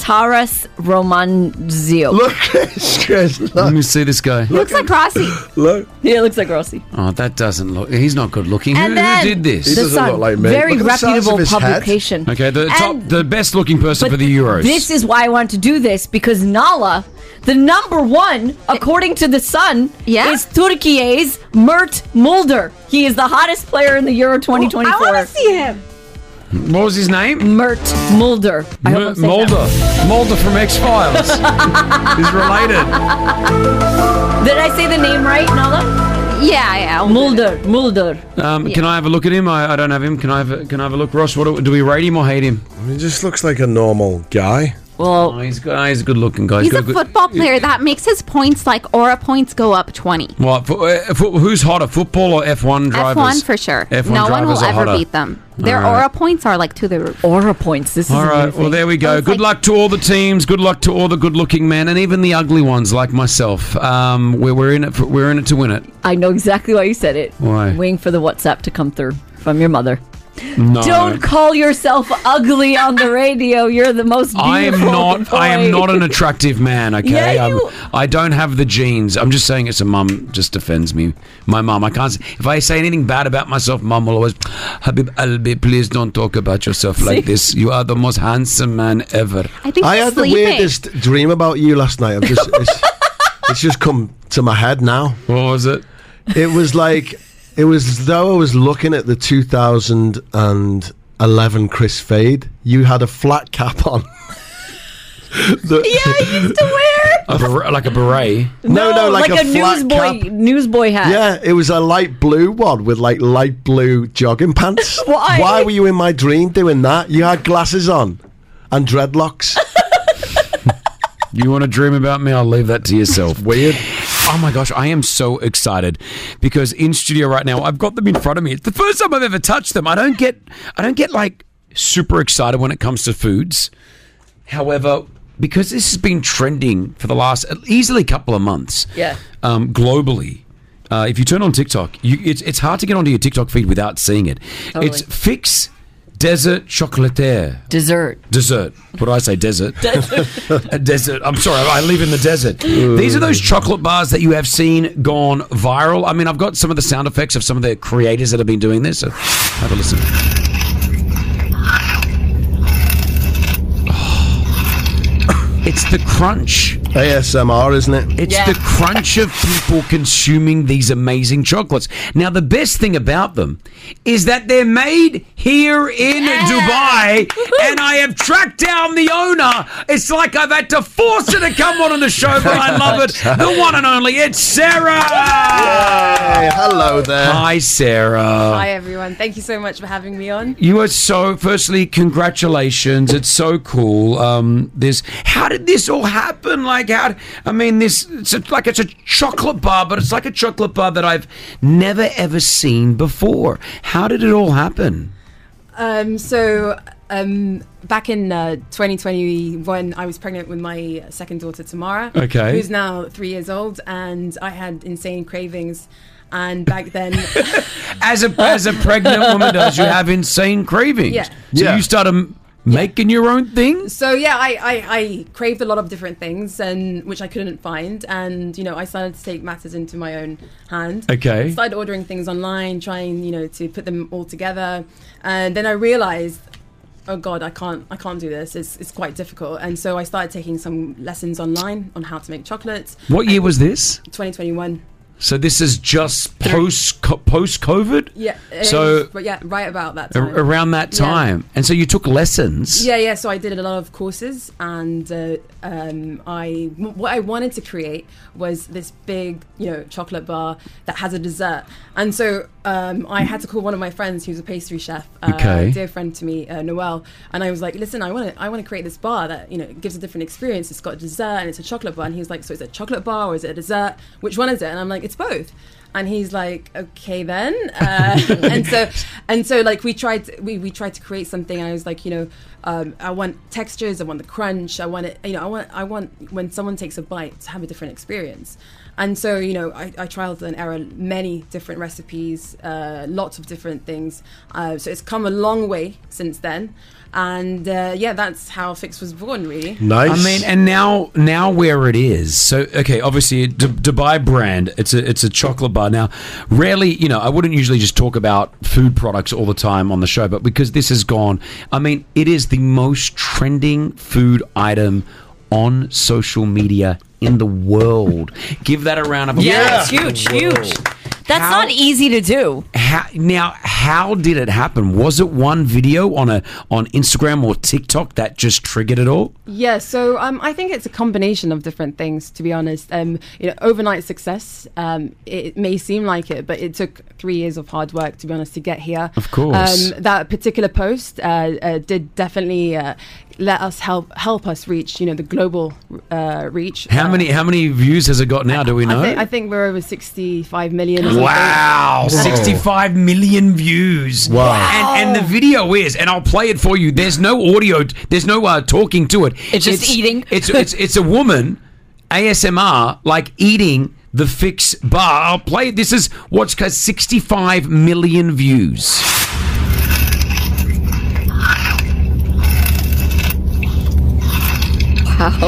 Taras Romanzio. Look, Chris, look. Let me see this guy. He looks like Rossi. Look. Yeah, it looks like Rossi. Oh, that doesn't look. He's not good looking. And Who then did this? He The doesn't Sun, look like me. very Look at the size reputable of his head. publication. Okay, the best looking person But for the Euros. This is why I want to do this, because Nala, the number one, according to The Sun, is Turkey's Mert Mulder. He is the hottest player in the Euro 2024. I want to see him. What was his name? Mert Mulder. I hope I'm saying Mulder. that. Mulder from X-Files. He's related. Did I say the name right, Nala? Yeah. Mulder. Can I have a look at him? I don't have him. Can I have a look, Ross? Do we rate him or hate him? He just looks like a normal guy. Well, he's a good looking guy. He's a football player that makes his points like Aura points go up 20. What? Who's hotter, football or F1 drivers? F1 for sure. F1 no one will drivers are ever hotter. beat them. Their All right. Aura points are like to the roof. Aura points. This is All right. Well, there we go. Good luck to all the teams. Good luck to all the good-looking men, and even the ugly ones like myself. We're in it. We're in it to win it. I know exactly why you said it. Why? Waiting for the WhatsApp to come through from your mother. No. Don't call yourself ugly on the radio. You're the most beautiful. I am not an attractive man. Okay, Yeah, you- I don't have the genes. I'm just saying it's a mum just defends me. My mum. I can't. If I say anything bad about myself, mum will always, Habib Albi, please don't talk about yourself like this. You are the most handsome man ever. I had the weirdest dream about you last night. It's just come to my head now. What was it? It was like. It was as though I was looking at the 2011 Chris Fade. You had a flat cap on. I used to wear like a beret. No, like a flat newsboy hat. Yeah, it was a light blue one with like light blue jogging pants. Why? Why were you in my dream doing that? You had glasses on and dreadlocks. You want to dream about me? I'll leave that to yourself. Weird. Oh my gosh, I am so excited because in studio right now, I've got them in front of me. It's the first time I've ever touched them. I don't get like super excited when it comes to foods. However, because this has been trending for the last easily couple of months, globally. If you turn on TikTok, it's hard to get onto your TikTok feed without seeing it. Totally. It's Fix Desert Chocolatier. Dessert. What do I say? Desert. A desert. I'm sorry. I live in the desert. These are those chocolate bars that you have seen gone viral. I mean, I've got some of the sound effects of some of the creators that have been doing this. So have a listen. It's the crunch. ASMR, isn't it? It's the crunch of people consuming these amazing chocolates. Now, the best thing about them is that they're made here in Dubai, and I have tracked down the owner. It's like I've had to force her to come on the show, but I love it. The one and only, it's Sarah. Hey, hello there. Hi, Sarah. Hi, everyone. Thank you so much for having me on. You are firstly, congratulations. It's so cool. How did this all happen? Like, it's a chocolate bar, but it's like a chocolate bar that I've never ever seen before. How did it all happen? Back in 2021, I was pregnant with my second daughter, Tamara, who's now 3 years old, and I had insane cravings. And back then, as a pregnant woman does, you have insane cravings. Yeah. So you started making your own thing? So yeah, I craved a lot of different things, and which I couldn't find, and I started to take matters into my own hand. Okay. Started ordering things online, trying to put them all together, and then I realized, oh God, I can't do this. It's quite difficult, and so I started taking some lessons online on how to make chocolates. What year was this? 2021. So this is just post-COVID? Yeah. But yeah, right about that time. Around that time. Yeah. And so you took lessons? Yeah. So I did a lot of courses, and what I wanted to create was this big, chocolate bar that has a dessert. And so I had to call one of my friends who's a pastry chef, a dear friend to me, Noel, and I was like, listen, I want to create this bar that, gives a different experience. It's got a dessert and it's a chocolate bar. And he was like, so is it a chocolate bar or is it a dessert? Which one is it? And I'm like, it's both. And he's like, okay then. And so like we tried to create something, and I was like, I want textures. I want the crunch. I want it. I want when someone takes a bite to have a different experience. And so, I trialed and error many different recipes, lots of different things. So it's come a long way since then. And that's how Fix was born, really. Nice. I mean, and now where it is. So, okay, obviously, Dubai brand. It's a chocolate bar. Now, rarely, I wouldn't usually just talk about food products all the time on the show, but because this has gone, I mean, it is the most trending food item on social media in the world. Give that a round of applause. Yeah, it's huge. That's not easy to do. How did it happen? Was it one video on Instagram or TikTok that just triggered it all? Yeah, so I think it's a combination of different things, to be honest. Overnight success, it may seem like it, but it took 3 years of hard work, to be honest, to get here. Of course. That particular post did definitely let us help us reach, the global reach. How many views has it got now? Do we know? I think we're over 65 million. Wow, 65 million views. Wow. And the video is, and I'll play it for you. There's no audio. There's no talking to it. It's just eating. It's a woman, ASMR, like eating the Fix bar. I'll play it. This is what's got 65 million views. Wow.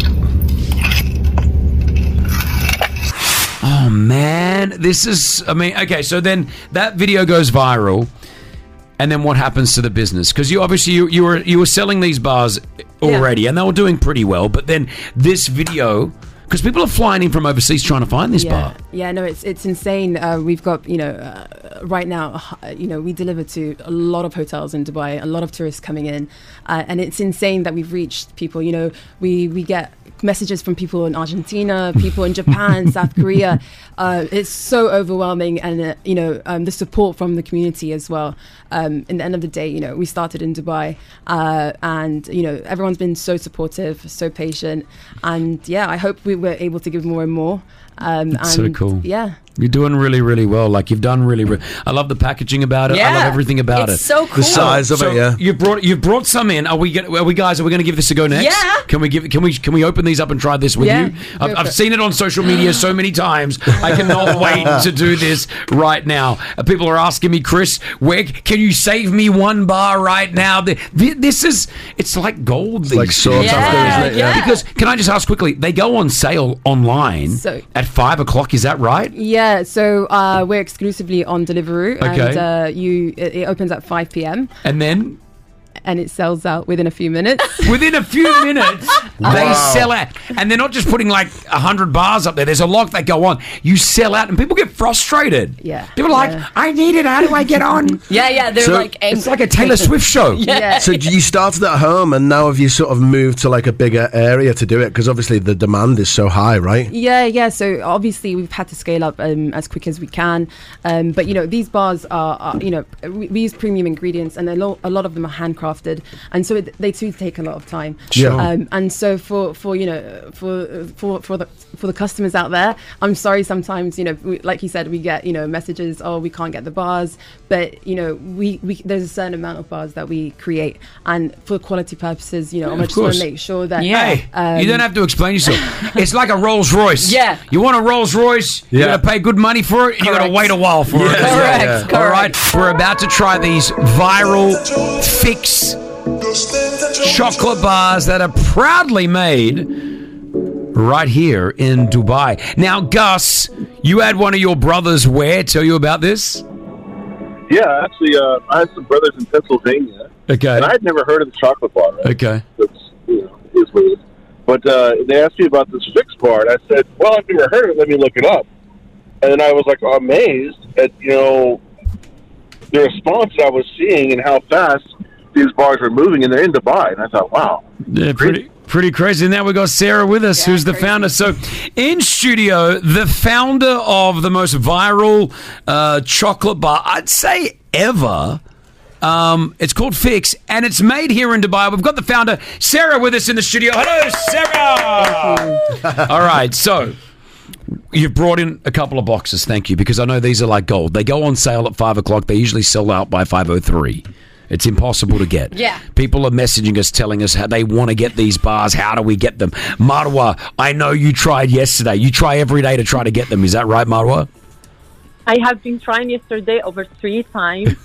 Oh man, this is. I mean, okay. So then that video goes viral, and then what happens to the business? Because you obviously you were selling these bars already, and they were doing pretty well. But then this video, because people are flying in from overseas trying to find this bar. Yeah, no, it's insane. We've got right now, we deliver to a lot of hotels in Dubai, a lot of tourists coming in, and it's insane that we've reached people. We get messages from people in Argentina, people in Japan, South Korea. It's so overwhelming, and the support from the community as well. In the end of the day, we started in Dubai, and everyone's been so supportive, so patient, and I hope we were able to give more and more. That's so cool. Yeah. You're doing really, really well. Like, you've done really. I love the packaging about it. I love everything about it. It's so cool. The size of it, yeah. You've brought some in. Are we going to give this a go next? Yeah. Can we open these up and try this with you? I've seen it on social media so many times. I cannot wait to do this right now. People are asking me, Chris, where can you save me one bar right now? This is, it's like gold. It's like sought after, isn't it? Yeah. Because, can I just ask quickly, they go on sale online at 5 o'clock, is that right? Yeah, so we're exclusively on Deliveroo, and it opens at 5 p.m. And then? And it sells out within a few minutes. Within a few minutes, they sell out. And they're not just putting like 100 bars up there. There's a lot that go on. You sell out, and people get frustrated. Yeah. People are like, I need it. How do I get on? Yeah. They're like angry. It's like a Taylor Swift show. Yeah. So you started at home, and now have you sort of moved to like a bigger area to do it? Because obviously the demand is so high, right? Yeah. So obviously we've had to scale up as quick as we can. But these bars are we use premium ingredients, and a lot of them are handcrafted. And so they too take a lot of time. Sure. And so for the customers out there, I'm sorry, sometimes like you said, we get messages, we can't get the bars, but we there's a certain amount of bars that we create, and for quality purposes, I just want to make sure that you don't have to explain yourself. It's like a Rolls Royce. Yeah. You want a Rolls Royce, you got to pay good money for it, and you got to wait a while for it. Correct. All right, we're about to try these viral Fix chocolate bars that are proudly made right here in Dubai. Now, Gus, you had one of your brothers tell you about this? Yeah, actually, I had some brothers in Pennsylvania. Okay. And I had never heard of the chocolate bar. Right? Okay. That's, is weird. But they asked me about this Fix bar, and I said, well, I've never heard of it. Let me look it up. And then I was like amazed at, the response I was seeing and how fast these bars were moving, and they're in Dubai. And I thought, wow. Yeah, pretty crazy. And now we've got Sarah with us, who's the founder. So in studio, the founder of the most viral chocolate bar, I'd say ever. It's called Fix, and it's made here in Dubai. We've got the founder, Sarah, with us in the studio. Hello, Sarah! All right, so you've brought in a couple of boxes. Thank you, because I know these are like gold. They go on sale at 5 o'clock. They usually sell out by 5:03. It's impossible to get. Yeah. People are messaging us telling us how they want to get these bars. How do we get them? Marwa, I know you tried yesterday. You try every day to try to get them. Is that right, Marwa? I have been trying yesterday over 3 times.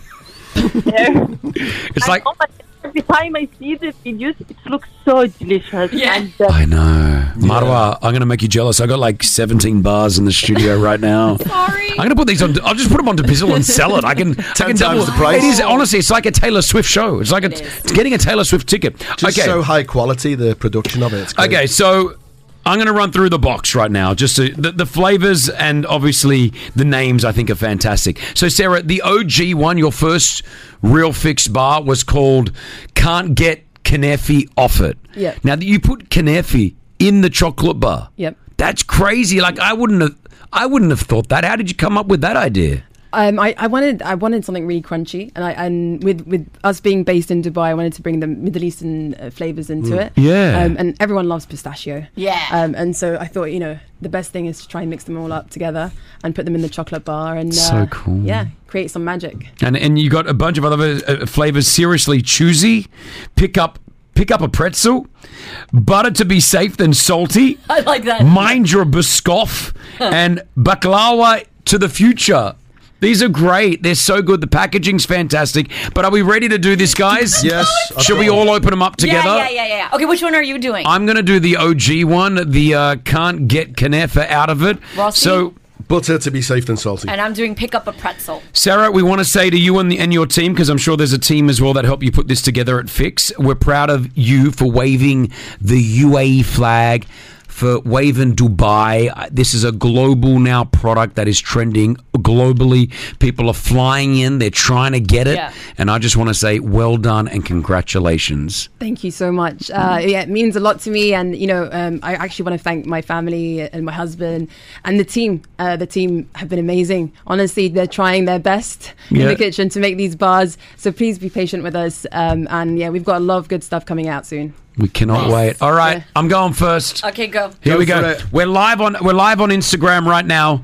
It's like... Every time I see the videos, it looks so delicious. Yeah. And, I know. Marwa, I'm going to make you jealous. I got like 17 bars in the studio right now. Sorry. I'm going to put these on. I'll just put them onto Bizzle and sell it. I can 10 double times the price. It is, honestly, it's like a Taylor Swift show. It's like it's getting a Taylor Swift ticket. Just so high quality, the production of it. It's great. Okay, so I'm going to run through the box right now. Just so, the flavors and obviously the names I think are fantastic. So Sarah, the OG one, your first real fixed bar was called Can't Get Kanefi Off It. Yep. Now that you put Kanefi in the chocolate bar. Yep. That's crazy. Like I wouldn't have thought that. How did you come up with that idea? I wanted something really crunchy, and with us being based in Dubai, I wanted to bring the Middle Eastern flavors into it. Yeah. And everyone loves pistachio. Yeah. And so I thought, the best thing is to try and mix them all up together and put them in the chocolate bar and So cool. Yeah, create some magic. And you got a bunch of other flavors. Seriously choosy. Pick up a pretzel. Butter to be safe than salty. I like that. Mind your Biscoff. And baklava to the future. These are great. They're so good. The packaging's fantastic. But are we ready to do this, guys? Yes. Should we all open them up together? Yeah. Okay, which one are you doing? I'm going to do the OG one. The Can't Get Kanefa Out of It. Rossi? So, butter to be safe than salty. And I'm doing Pick Up a Pretzel. Sarah, we want to say to you and your team, because I'm sure there's a team as well that helped you put this together at Fix. We're proud of you for waving the UAE flag, for waving Dubai. This is a global now product that is trending globally. People are flying in. They're trying to get it. Yeah. And I just want to say well done and congratulations. Thank you so much. It means a lot to me. And, I actually want to thank my family and my husband and the team. The team have been amazing. Honestly, they're trying their best in the kitchen to make these bars. So please be patient with us. We've got a lot of good stuff coming out soon. We cannot wait. All right, I'm going first. Okay, go. Here we go. it. We're live on Instagram right now.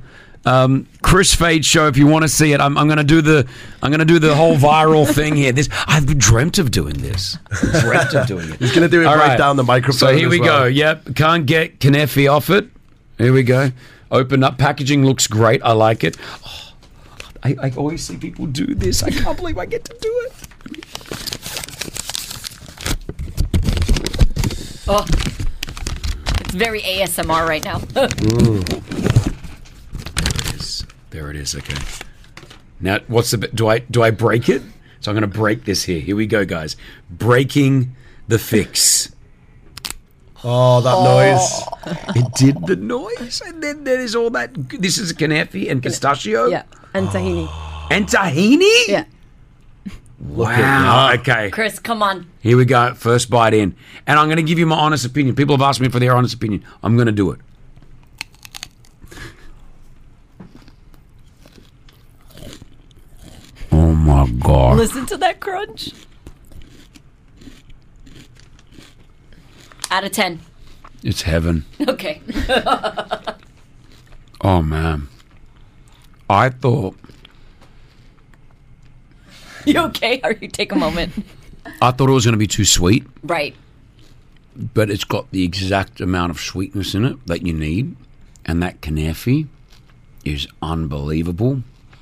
Chris Fade Show. If you want to see it, I'm going to do the whole viral thing here. I've dreamt of doing this. He's going to do it right down the microphone. So here we well. go. Yep. Can't get Kanefi off it. Here we go. Open up. Packaging looks great. I like it. Oh, I always see people do this. I can't believe I get to do it. Oh, it's very ASMR right now. There it is. Okay. Now, what's the? Do I break it? So I'm going to break this here. Here we go, guys. Breaking the Fix. Oh, that noise! It did the noise, and then there is all that. This is Kanefi and pistachio. Yeah, and tahini. And tahini. Yeah. Wow. Okay. Chris, come on. Here we go. First bite in. And I'm going to give you my honest opinion. People have asked me for their honest opinion. I'm going to do it. Oh, my God. Listen to that crunch. Out of 10. It's heaven. Okay. Oh, man. I thought... You okay? Or you take a moment? I thought it was going to be too sweet. Right. But it's got the exact amount of sweetness in it that you need. And that Kanefi is unbelievable.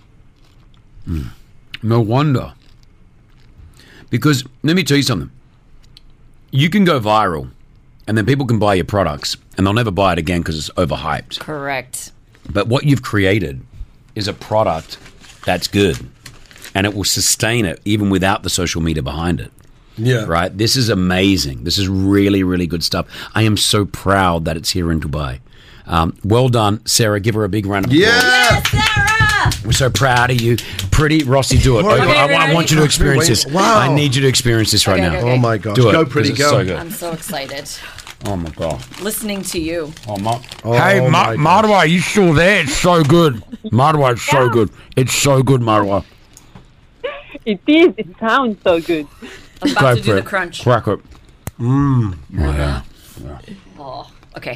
No wonder. Because, let me tell you something. You can go viral, and then people can buy your products, and they'll never buy it again because it's overhyped. Correct. But what you've created is a product that's good. And it will sustain it even without the social media behind it. Yeah. Right? This is amazing. This is really, really good stuff. I am so proud that it's here in Dubai. Well done, Sarah. Give her a big round of applause. Yes, Sarah! We're so proud of you. Pretty, Rossi, do it. Okay, I want you to experience this. Wow. I need you to experience this right now. Oh, my gosh. Do it. Go, Pretty, This go. is so good. I'm so excited. Oh, my God. Listening to you. Oh, Hey, Marwa, you still there? It's so good. Marwa, it's so good. It's so good, Marwa. It is. It sounds so good. I'm about to do the crunch. Crack it. Mmm. Yeah. Oh, okay.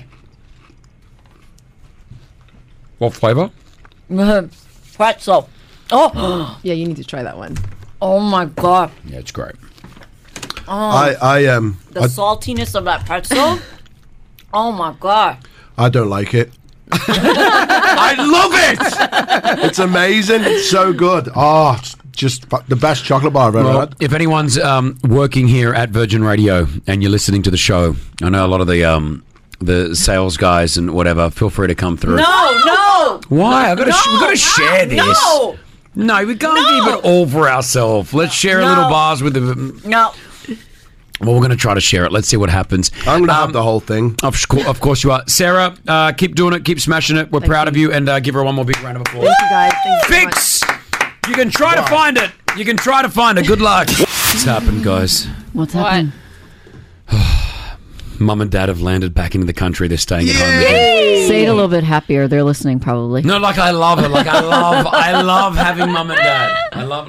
What flavor? Pretzel. Oh. Yeah, you need to try that one. Oh my god. Yeah, it's great. Oh, The saltiness of that pretzel. Oh my god. I don't like it. I love it. It's amazing. It's so good. Oh, it's just the best chocolate bar I've ever Well, had. if anyone's working here at Virgin Radio and you're listening to the show, I know a lot of the sales guys and whatever. Feel free to come through. No. Why? We've got to share this. No, we can't keep it all for ourselves. Let's share a little bars with the. No. Well, we're going to try to share it. Let's see what happens. I'm going to have the whole thing. Of course you are. Sarah, keep doing it. Keep smashing it. We're proud of you. And give her one more big round of applause. Thank you, guys. Thank you so Fix! You can try to find it. You can try to find it. Good luck. What's happened, guys? What's happened? Mum and Dad have landed back into the country. They're staying at home again. Say it a little bit happier. They're listening, probably. No, like I love it. Like I love having Mum and Dad.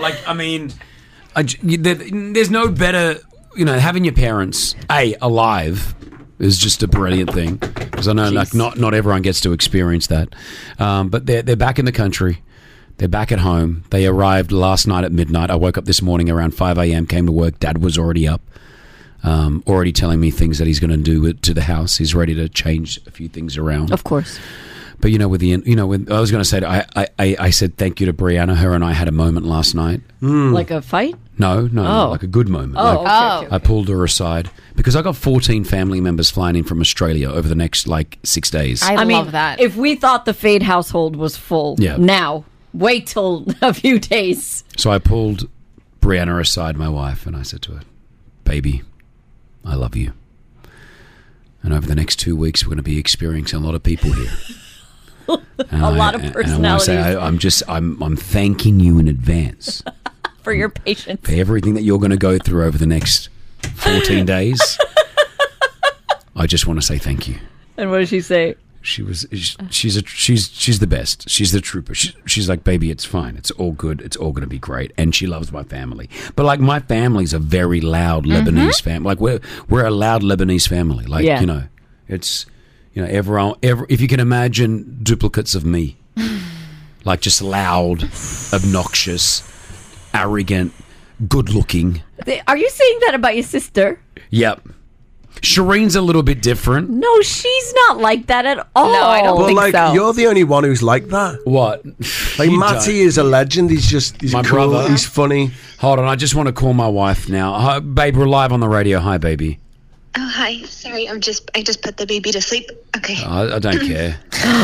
There's no better, having your parents alive is just a brilliant thing, because I know like not everyone gets to experience that. But they're back in the country. They're back at home. They arrived last night at midnight. I woke up this morning around 5 a.m., came to work. Dad was already up. Already telling me things that he's going to do to the house. He's ready to change a few things around. Of course. But when I was going to say, I said thank you to Brianna. Her and I had a moment last night. Like a fight? No, like a good moment. Oh, okay. I pulled her aside because I got 14 family members flying in from Australia over the next 6 days. I love that. If we thought the Fade household was full, now wait till a few days. So I pulled Brianna aside, my wife, and I said to her, "Baby, I love you. And over the next 2 weeks, we're going to be experiencing a lot of people here. A lot of personalities. And I want to say, I'm thanking you in advance for your patience. For everything that you're going to go through over the next 14 days. I just want to say thank you." And what did she say? She's the best. She's the trooper. She's like, "Baby, it's fine. It's all good. It's all going to be great." And she loves my family. But my family's a very loud Lebanese family. We're a loud Lebanese family. It's everyone. If you can imagine duplicates of me, just loud, obnoxious, arrogant, good-looking. Are you saying that about your sister? Yep. Shireen's a little bit different. No, she's not like that at all. No, I don't think so. You're the only one who's like that. What? Matty is a legend. He's my cool. brother. He's funny. Hold on, I just want to call my wife now. Hi, babe, we're live on the radio. Hi, baby. Oh, hi. Sorry, I just put the baby to sleep. Okay. I don't care.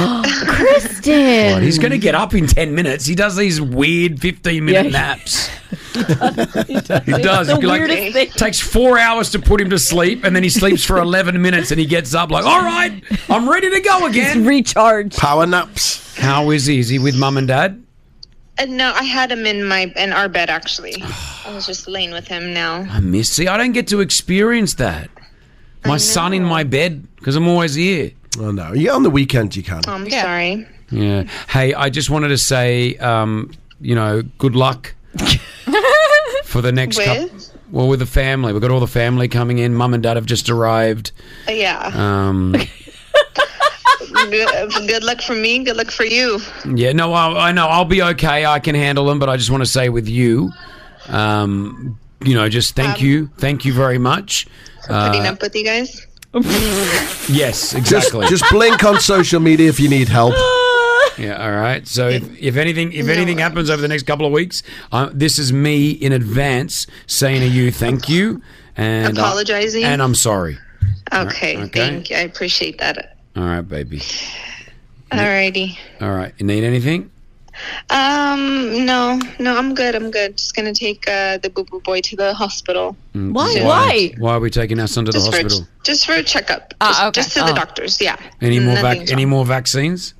Kristen! He's going to get up in 10 minutes. He does these weird 15-minute naps. He does. It takes 4 hours to put him to sleep, and then he sleeps for 11 minutes, and he gets up all right, I'm ready to go again. He's recharged. Power naps. How is he? Is he with Mum and Dad? No, I had him in our bed, actually. I was just laying with him now. I don't get to experience that. My son in my bed, because I'm always here. Oh, no. Yeah, on the weekend you can. Oh, I'm sorry. Yeah. Hey, I just wanted to say, good luck for the next couple. Well, with the family. We've got all the family coming in. Mum and Dad have just arrived. Yeah. Good luck for me. Good luck for you. Yeah, no, I know. I'll be okay. I can handle them, but I just want to say with you, just thank you. Thank you very much. Putting up with you guys? Yes, exactly. Just blink on social media if you need help. Yeah, all right. So if anything happens over the next couple of weeks, this is me in advance saying to you thank you and apologizing, and I'm sorry. Okay, thank you. I appreciate that. All right, baby. Alrighty. All right. You need anything? No, I'm good. Just gonna take the boo-boo boy to the hospital. Why? Why are we taking our son to the hospital? Just for a checkup. Just to the doctors. Yeah. Any more vaccines?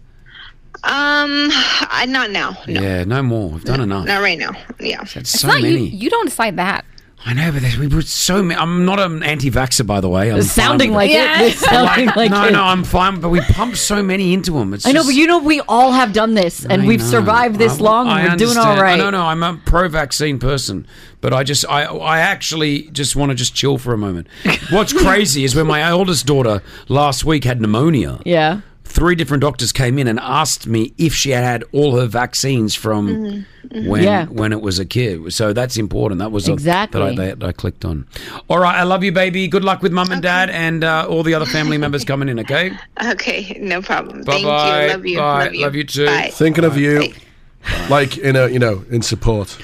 Not now. No. Yeah, no more. We've done enough. Not right now. Yeah. It's so many. You don't decide that. I know, but we put so many. I'm not an anti-vaxxer, by the way. It's sounding like it. It's sounding like it. No, I'm fine. But we pump so many into them. I know, but we all have done this, and we've survived this long, and we're doing all right. No, I'm a pro-vaccine person, but I actually just want to just chill for a moment. What's crazy is when my oldest daughter last week had pneumonia. Yeah. 3 different doctors came in and asked me if she had all her vaccines from when it was a kid. So that's important. That was exactly that I clicked on. All right, I love you, baby. Good luck with mum and dad and all the other family members coming in. Okay. Okay, no problem. Bye-bye. Thank you. Love you. Bye. Love you. Love you too. Bye. Thinking of you, like in support.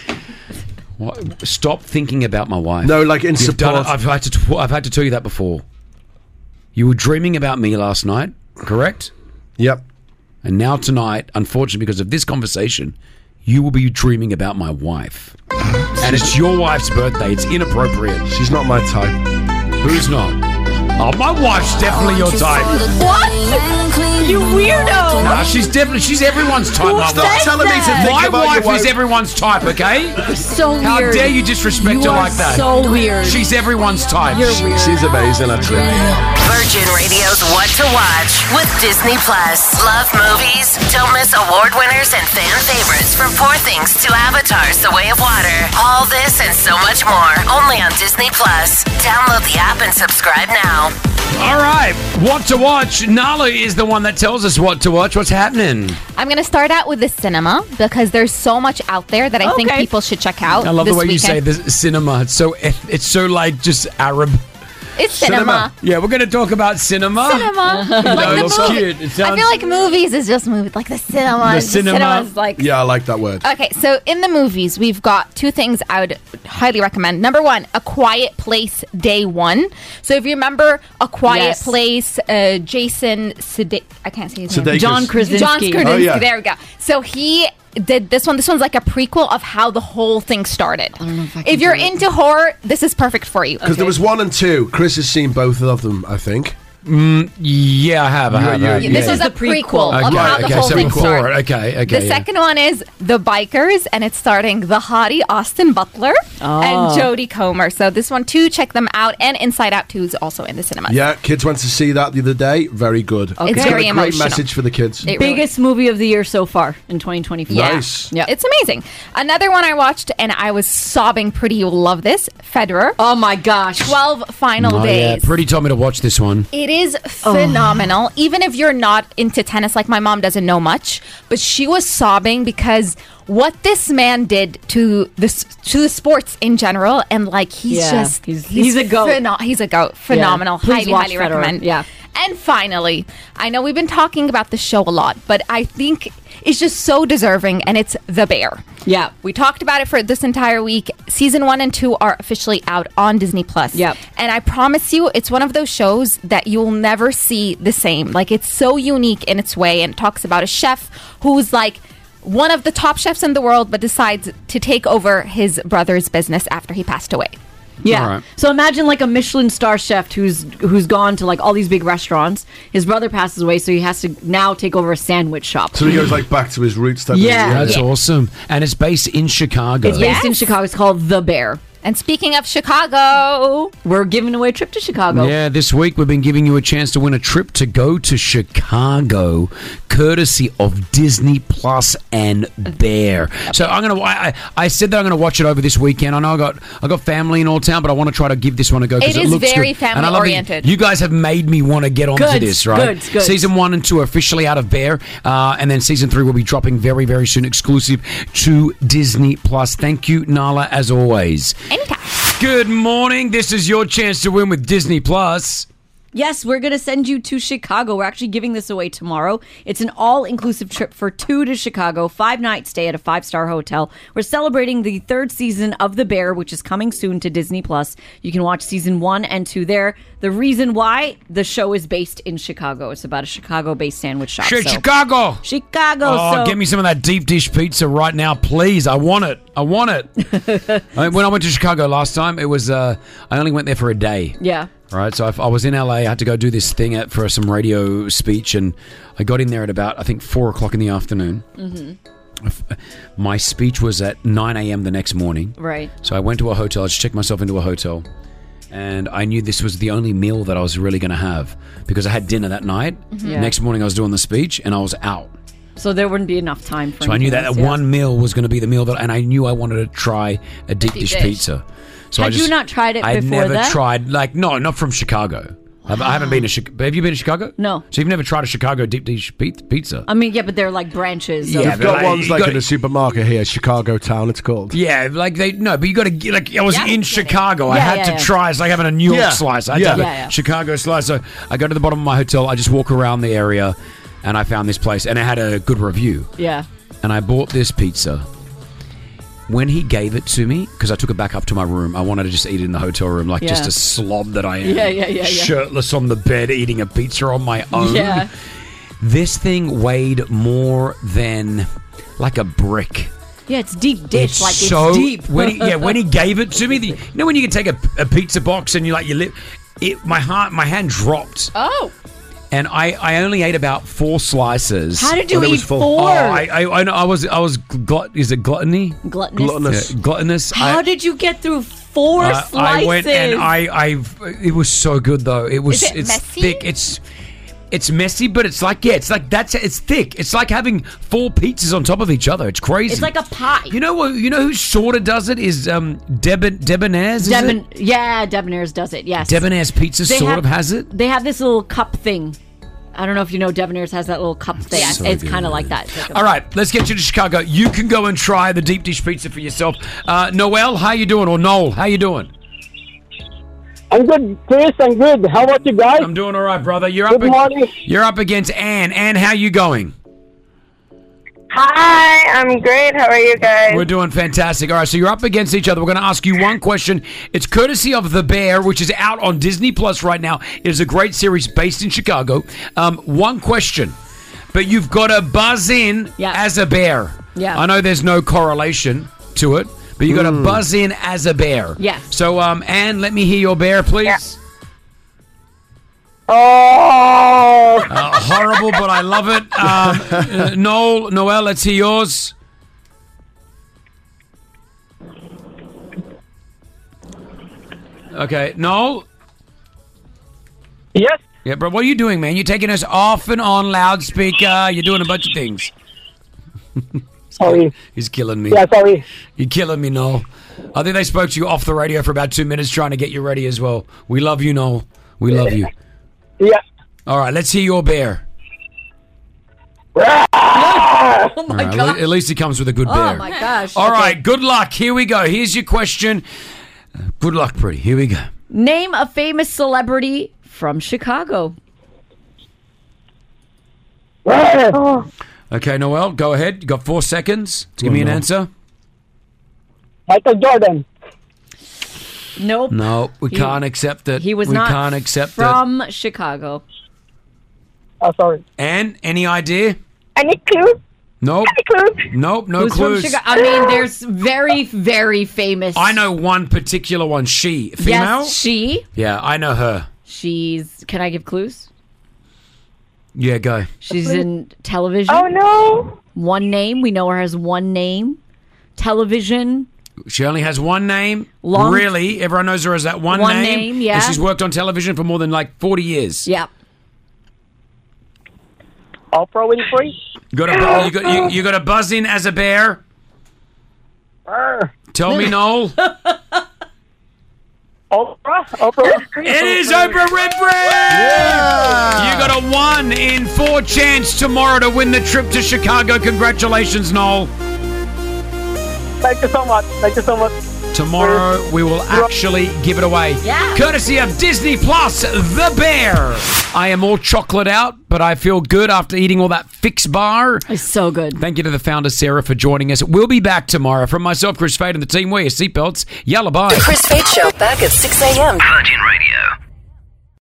What? Stop thinking about my wife. No, like in You've support. done it. I've had to tell you that before. You were dreaming about me last night, correct? Yep. And now tonight, unfortunately, because of this conversation, you will be dreaming about my wife. And it's your wife's birthday. It's inappropriate. She's not my type. Who's not? Oh, my wife's definitely your type. What? You weirdo! Nah, she's everyone's type. Who said telling me to that? think My about wife your is wife. everyone's type, okay? You're so weird. How dare you disrespect her like that? So weird. She's everyone's type. You're weird. She's amazing, actually. Virgin Radio's What to Watch with Disney Plus. Love movies? Don't miss award winners and fan favorites from Poor Things to Avatar's The Way of Water. All this and so much more only on Disney Plus. Download the app and subscribe now. All right, What to Watch. Nala is the one that tells us what to watch. What's happening? I'm going to start out with the cinema because there's so much out there that I think people should check out. I love the this way you say weekend. this cinema. It's so like just Arab. It's cinema. Yeah, we're going to talk about cinema. Cinema. No, Like it's the movie. cute. It I sounds- feel like movies is just movies. Like the cinema. The cinema. is like... Yeah, I like that word. Okay, so in the movies, we've got 2 things I would highly recommend. Number 1, A Quiet Place Day 1. So if you remember A Quiet Place, Jason I can't say his name. Sudeikis. John Krasinski. John Krasinski. Oh, yeah. There we go. So he did this one. This one's like a prequel of how the whole thing started. I don't know if I can If you're do it. into horror, this is perfect for you. Because there was 1 and 2. Chris has seen both of them, I think. Yeah, I have. This was a prequel of how the whole so thing before started. it. Okay. The second one is The Bikers, and it's starting the hottie Austin Butler and Jodie Comer. So this one too, check them out. And Inside Out 2 is also in the cinemas. Yeah, kids went to see that the other day. Very good. Okay. It's Got very a great emotional. message for the kids. It really- Biggest movie of the year so far in 2024. Yeah. Nice. Yeah. It's amazing. Another one I watched and I was sobbing pretty. You'll love this. Federer. Oh my gosh. 12 final days. Yeah, Pretty told me to watch this one. It is phenomenal. Even if you're not into tennis, like my mom doesn't know much, but she was sobbing because what this man did to the sports in general, and like he's a goat. He's a goat. Phenomenal. Yeah. Please watch Highly Federer. recommend. Yeah. And finally, I know we've been talking about the show a lot, but I think it's just so deserving, and it's The Bear. Yeah. We talked about it for this entire week. Season 1 and 2 are officially out on Disney Plus. Yep. And I promise you, it's one of those shows that you'll never see the same. Like, it's so unique in its way, and it talks about a chef who's like one of the top chefs in the world, but decides to take over his brother's business after he passed away. Yeah. All right. So imagine like a Michelin star chef who's gone to like all these big restaurants. His brother passes away, so he has to now take over a sandwich shop. So he goes like back to his roots. Type Yeah. That's awesome. And it's based in Chicago. It's based in Chicago. It's called The Bear. And speaking of Chicago, we're giving away a trip to Chicago. Yeah, this week we've been giving you a chance to win a trip to go to Chicago, courtesy of Disney Plus and Bear. So I said that I'm gonna watch it over this weekend. I know I got family in all town, but I want to try to give this one a go because It it is looks very good. And I love family-oriented. You guys have made me want to get onto Goods, this, right? goods. Season 1 and 2 are officially out of Bear, and then season 3 will be dropping very, very soon, exclusive to Disney Plus. Thank you, Nala, as always. anytime. Good morning. This is your chance to win with Disney Plus. Yes, we're going to send you to Chicago. We're actually giving this away tomorrow. It's an all-inclusive trip for 2 to Chicago, 5-night stay at a 5-star hotel. We're celebrating the 3rd season of The Bear, which is coming soon to Disney Plus. You can watch season 1 and 2 there. The reason why the show is based in Chicago. It's about a Chicago-based sandwich shop. Chicago! Chicago! Oh, get me some of that deep dish pizza right now, please. I want it. When I went to Chicago last time, it was I only went there for a day. Yeah. Right, so I was in LA. I had to go do this thing for some radio speech, and I got in there at about, I think, 4 o'clock in the afternoon. Mm-hmm. My speech was at 9 a.m. the next morning. Right. So I went to a hotel. I just checked myself into a hotel, and I knew this was the only meal that I was really going to have because I had dinner that night. Mm-hmm. Yeah. Next morning, I was doing the speech, and I was out. So there wouldn't be enough time for So I knew that else, one meal was going to be the meal and I knew I wanted to try a deep dish pizza. So Had you not tried it I'd before never that? tried, not from Chicago. I haven't been to Chicago. Have you been to Chicago? No. So you've never tried a Chicago deep dish pizza? I mean, yeah, but they're like branches. Yeah, They've got ones like in a supermarket here, Chicago Town. It's called. Yeah, like but you got to get like I was in Chicago. I Yeah, had to try. It's like having a New York slice. I had to have a Chicago slice. So I go to the bottom of my hotel. I just walk around the area, and I found this place, and it had a good review. Yeah. And I bought this pizza. When he gave it to me, because I took it back up to my room, I wanted to just eat it in the hotel room, like just a slob that I am. Yeah. Shirtless on the bed, eating a pizza on my own. Yeah. This thing weighed more than like a brick. Yeah, it's deep dish. It's it's deep. When he gave it to me, you know when you can take a pizza box and you lip, my hand dropped. Oh. And I only ate about 4 slices. How did you eat 4? Oh, I know. I was is it gluttony? Gluttonous. Yeah, gluttonous. How did you get through 4 slices? I went and it was so good though. It's messy? thick. It's messy, but it's thick. It's like having 4 pizzas on top of each other. It's crazy. It's like a pie. You know who sort of does it is Debonair's. Debonair's does it. Yes. Debonair's Pizza sort of has it. They have this little cup thing. I don't know if you know Debonair's has that little cup thing. So it's good. kind of like that. All right, let's get you to Chicago. You can go and try the deep dish pizza for yourself. Noel, how you doing? Or Noel, how you doing? I'm good, Chris. I'm good. How about you guys? I'm doing all right, brother. Good morning. You're up against Ann. Ann, how you going? Hi, I'm great. How are you guys? We're doing fantastic. All right, so you're up against each other. We're going to ask you one question. It's courtesy of The Bear, which is out on Disney Plus right now. It is a great series based in Chicago. One question, but you've got to buzz in as a bear. Yeah. I know there's no correlation to it, but you got to buzz in as a bear. Yeah. So, Ann, let me hear your bear, please. Yeah. Oh! Horrible, but I love it. Noel, let's hear yours. Okay, Noel? Yes? Yeah, bro, what are you doing, man? You're taking us off and on loudspeaker. You're doing a bunch of things. Sorry. He's killing me. Yeah, sorry. You're killing me, Noel. I think they spoke to you off the radio for about 2 minutes trying to get you ready as well. We love you, Noel. We love you. Yeah. All right, let's hear your bear. Oh my God! At least he comes with a good bear. Oh my gosh! All right, good luck. Here we go. Here's your question. Good luck, pretty. Here we go. Name a famous celebrity from Chicago. Okay, Noel, go ahead. You got 4 seconds to give me an answer. Michael Jordan. Nope. No, we can't accept it. He was we not can't accept from Chicago. Oh, sorry. Ann, any idea? Any clue? Nope. Any clue? Nope, no Who's clues. From Chicago? I mean, there's very, very famous. I know one particular one. She. Female? Yes, she. Yeah, I know her. She's. Can I give clues? Yeah, go. She's in television. Oh, no. One name. We know her as one name. Television. She only has one name. Long- Really? Everyone knows her as that one name? name, yeah. And she's worked on television for more than like 40 years. Yeah. Oprah Winfrey. You got to buzz in as a bear. Tell me, Noel. Oprah. It is Oprah Winfrey! Yeah! You got a 1 in 4 chance tomorrow to win the trip to Chicago. Congratulations, Noel. Thank you so much. Thank you so much. Tomorrow we will actually give it away. Yeah. Courtesy of Disney Plus, The Bear. I am all chocolate out, but I feel good after eating all that Fix Bar. It's so good. Thank you to the founder, Sarah, for joining us. We'll be back tomorrow. From myself, Chris Fade, and the team, wear your seatbelts. Yalla, bye. The Chris Fade Show, back at 6 a.m. Virgin Radio.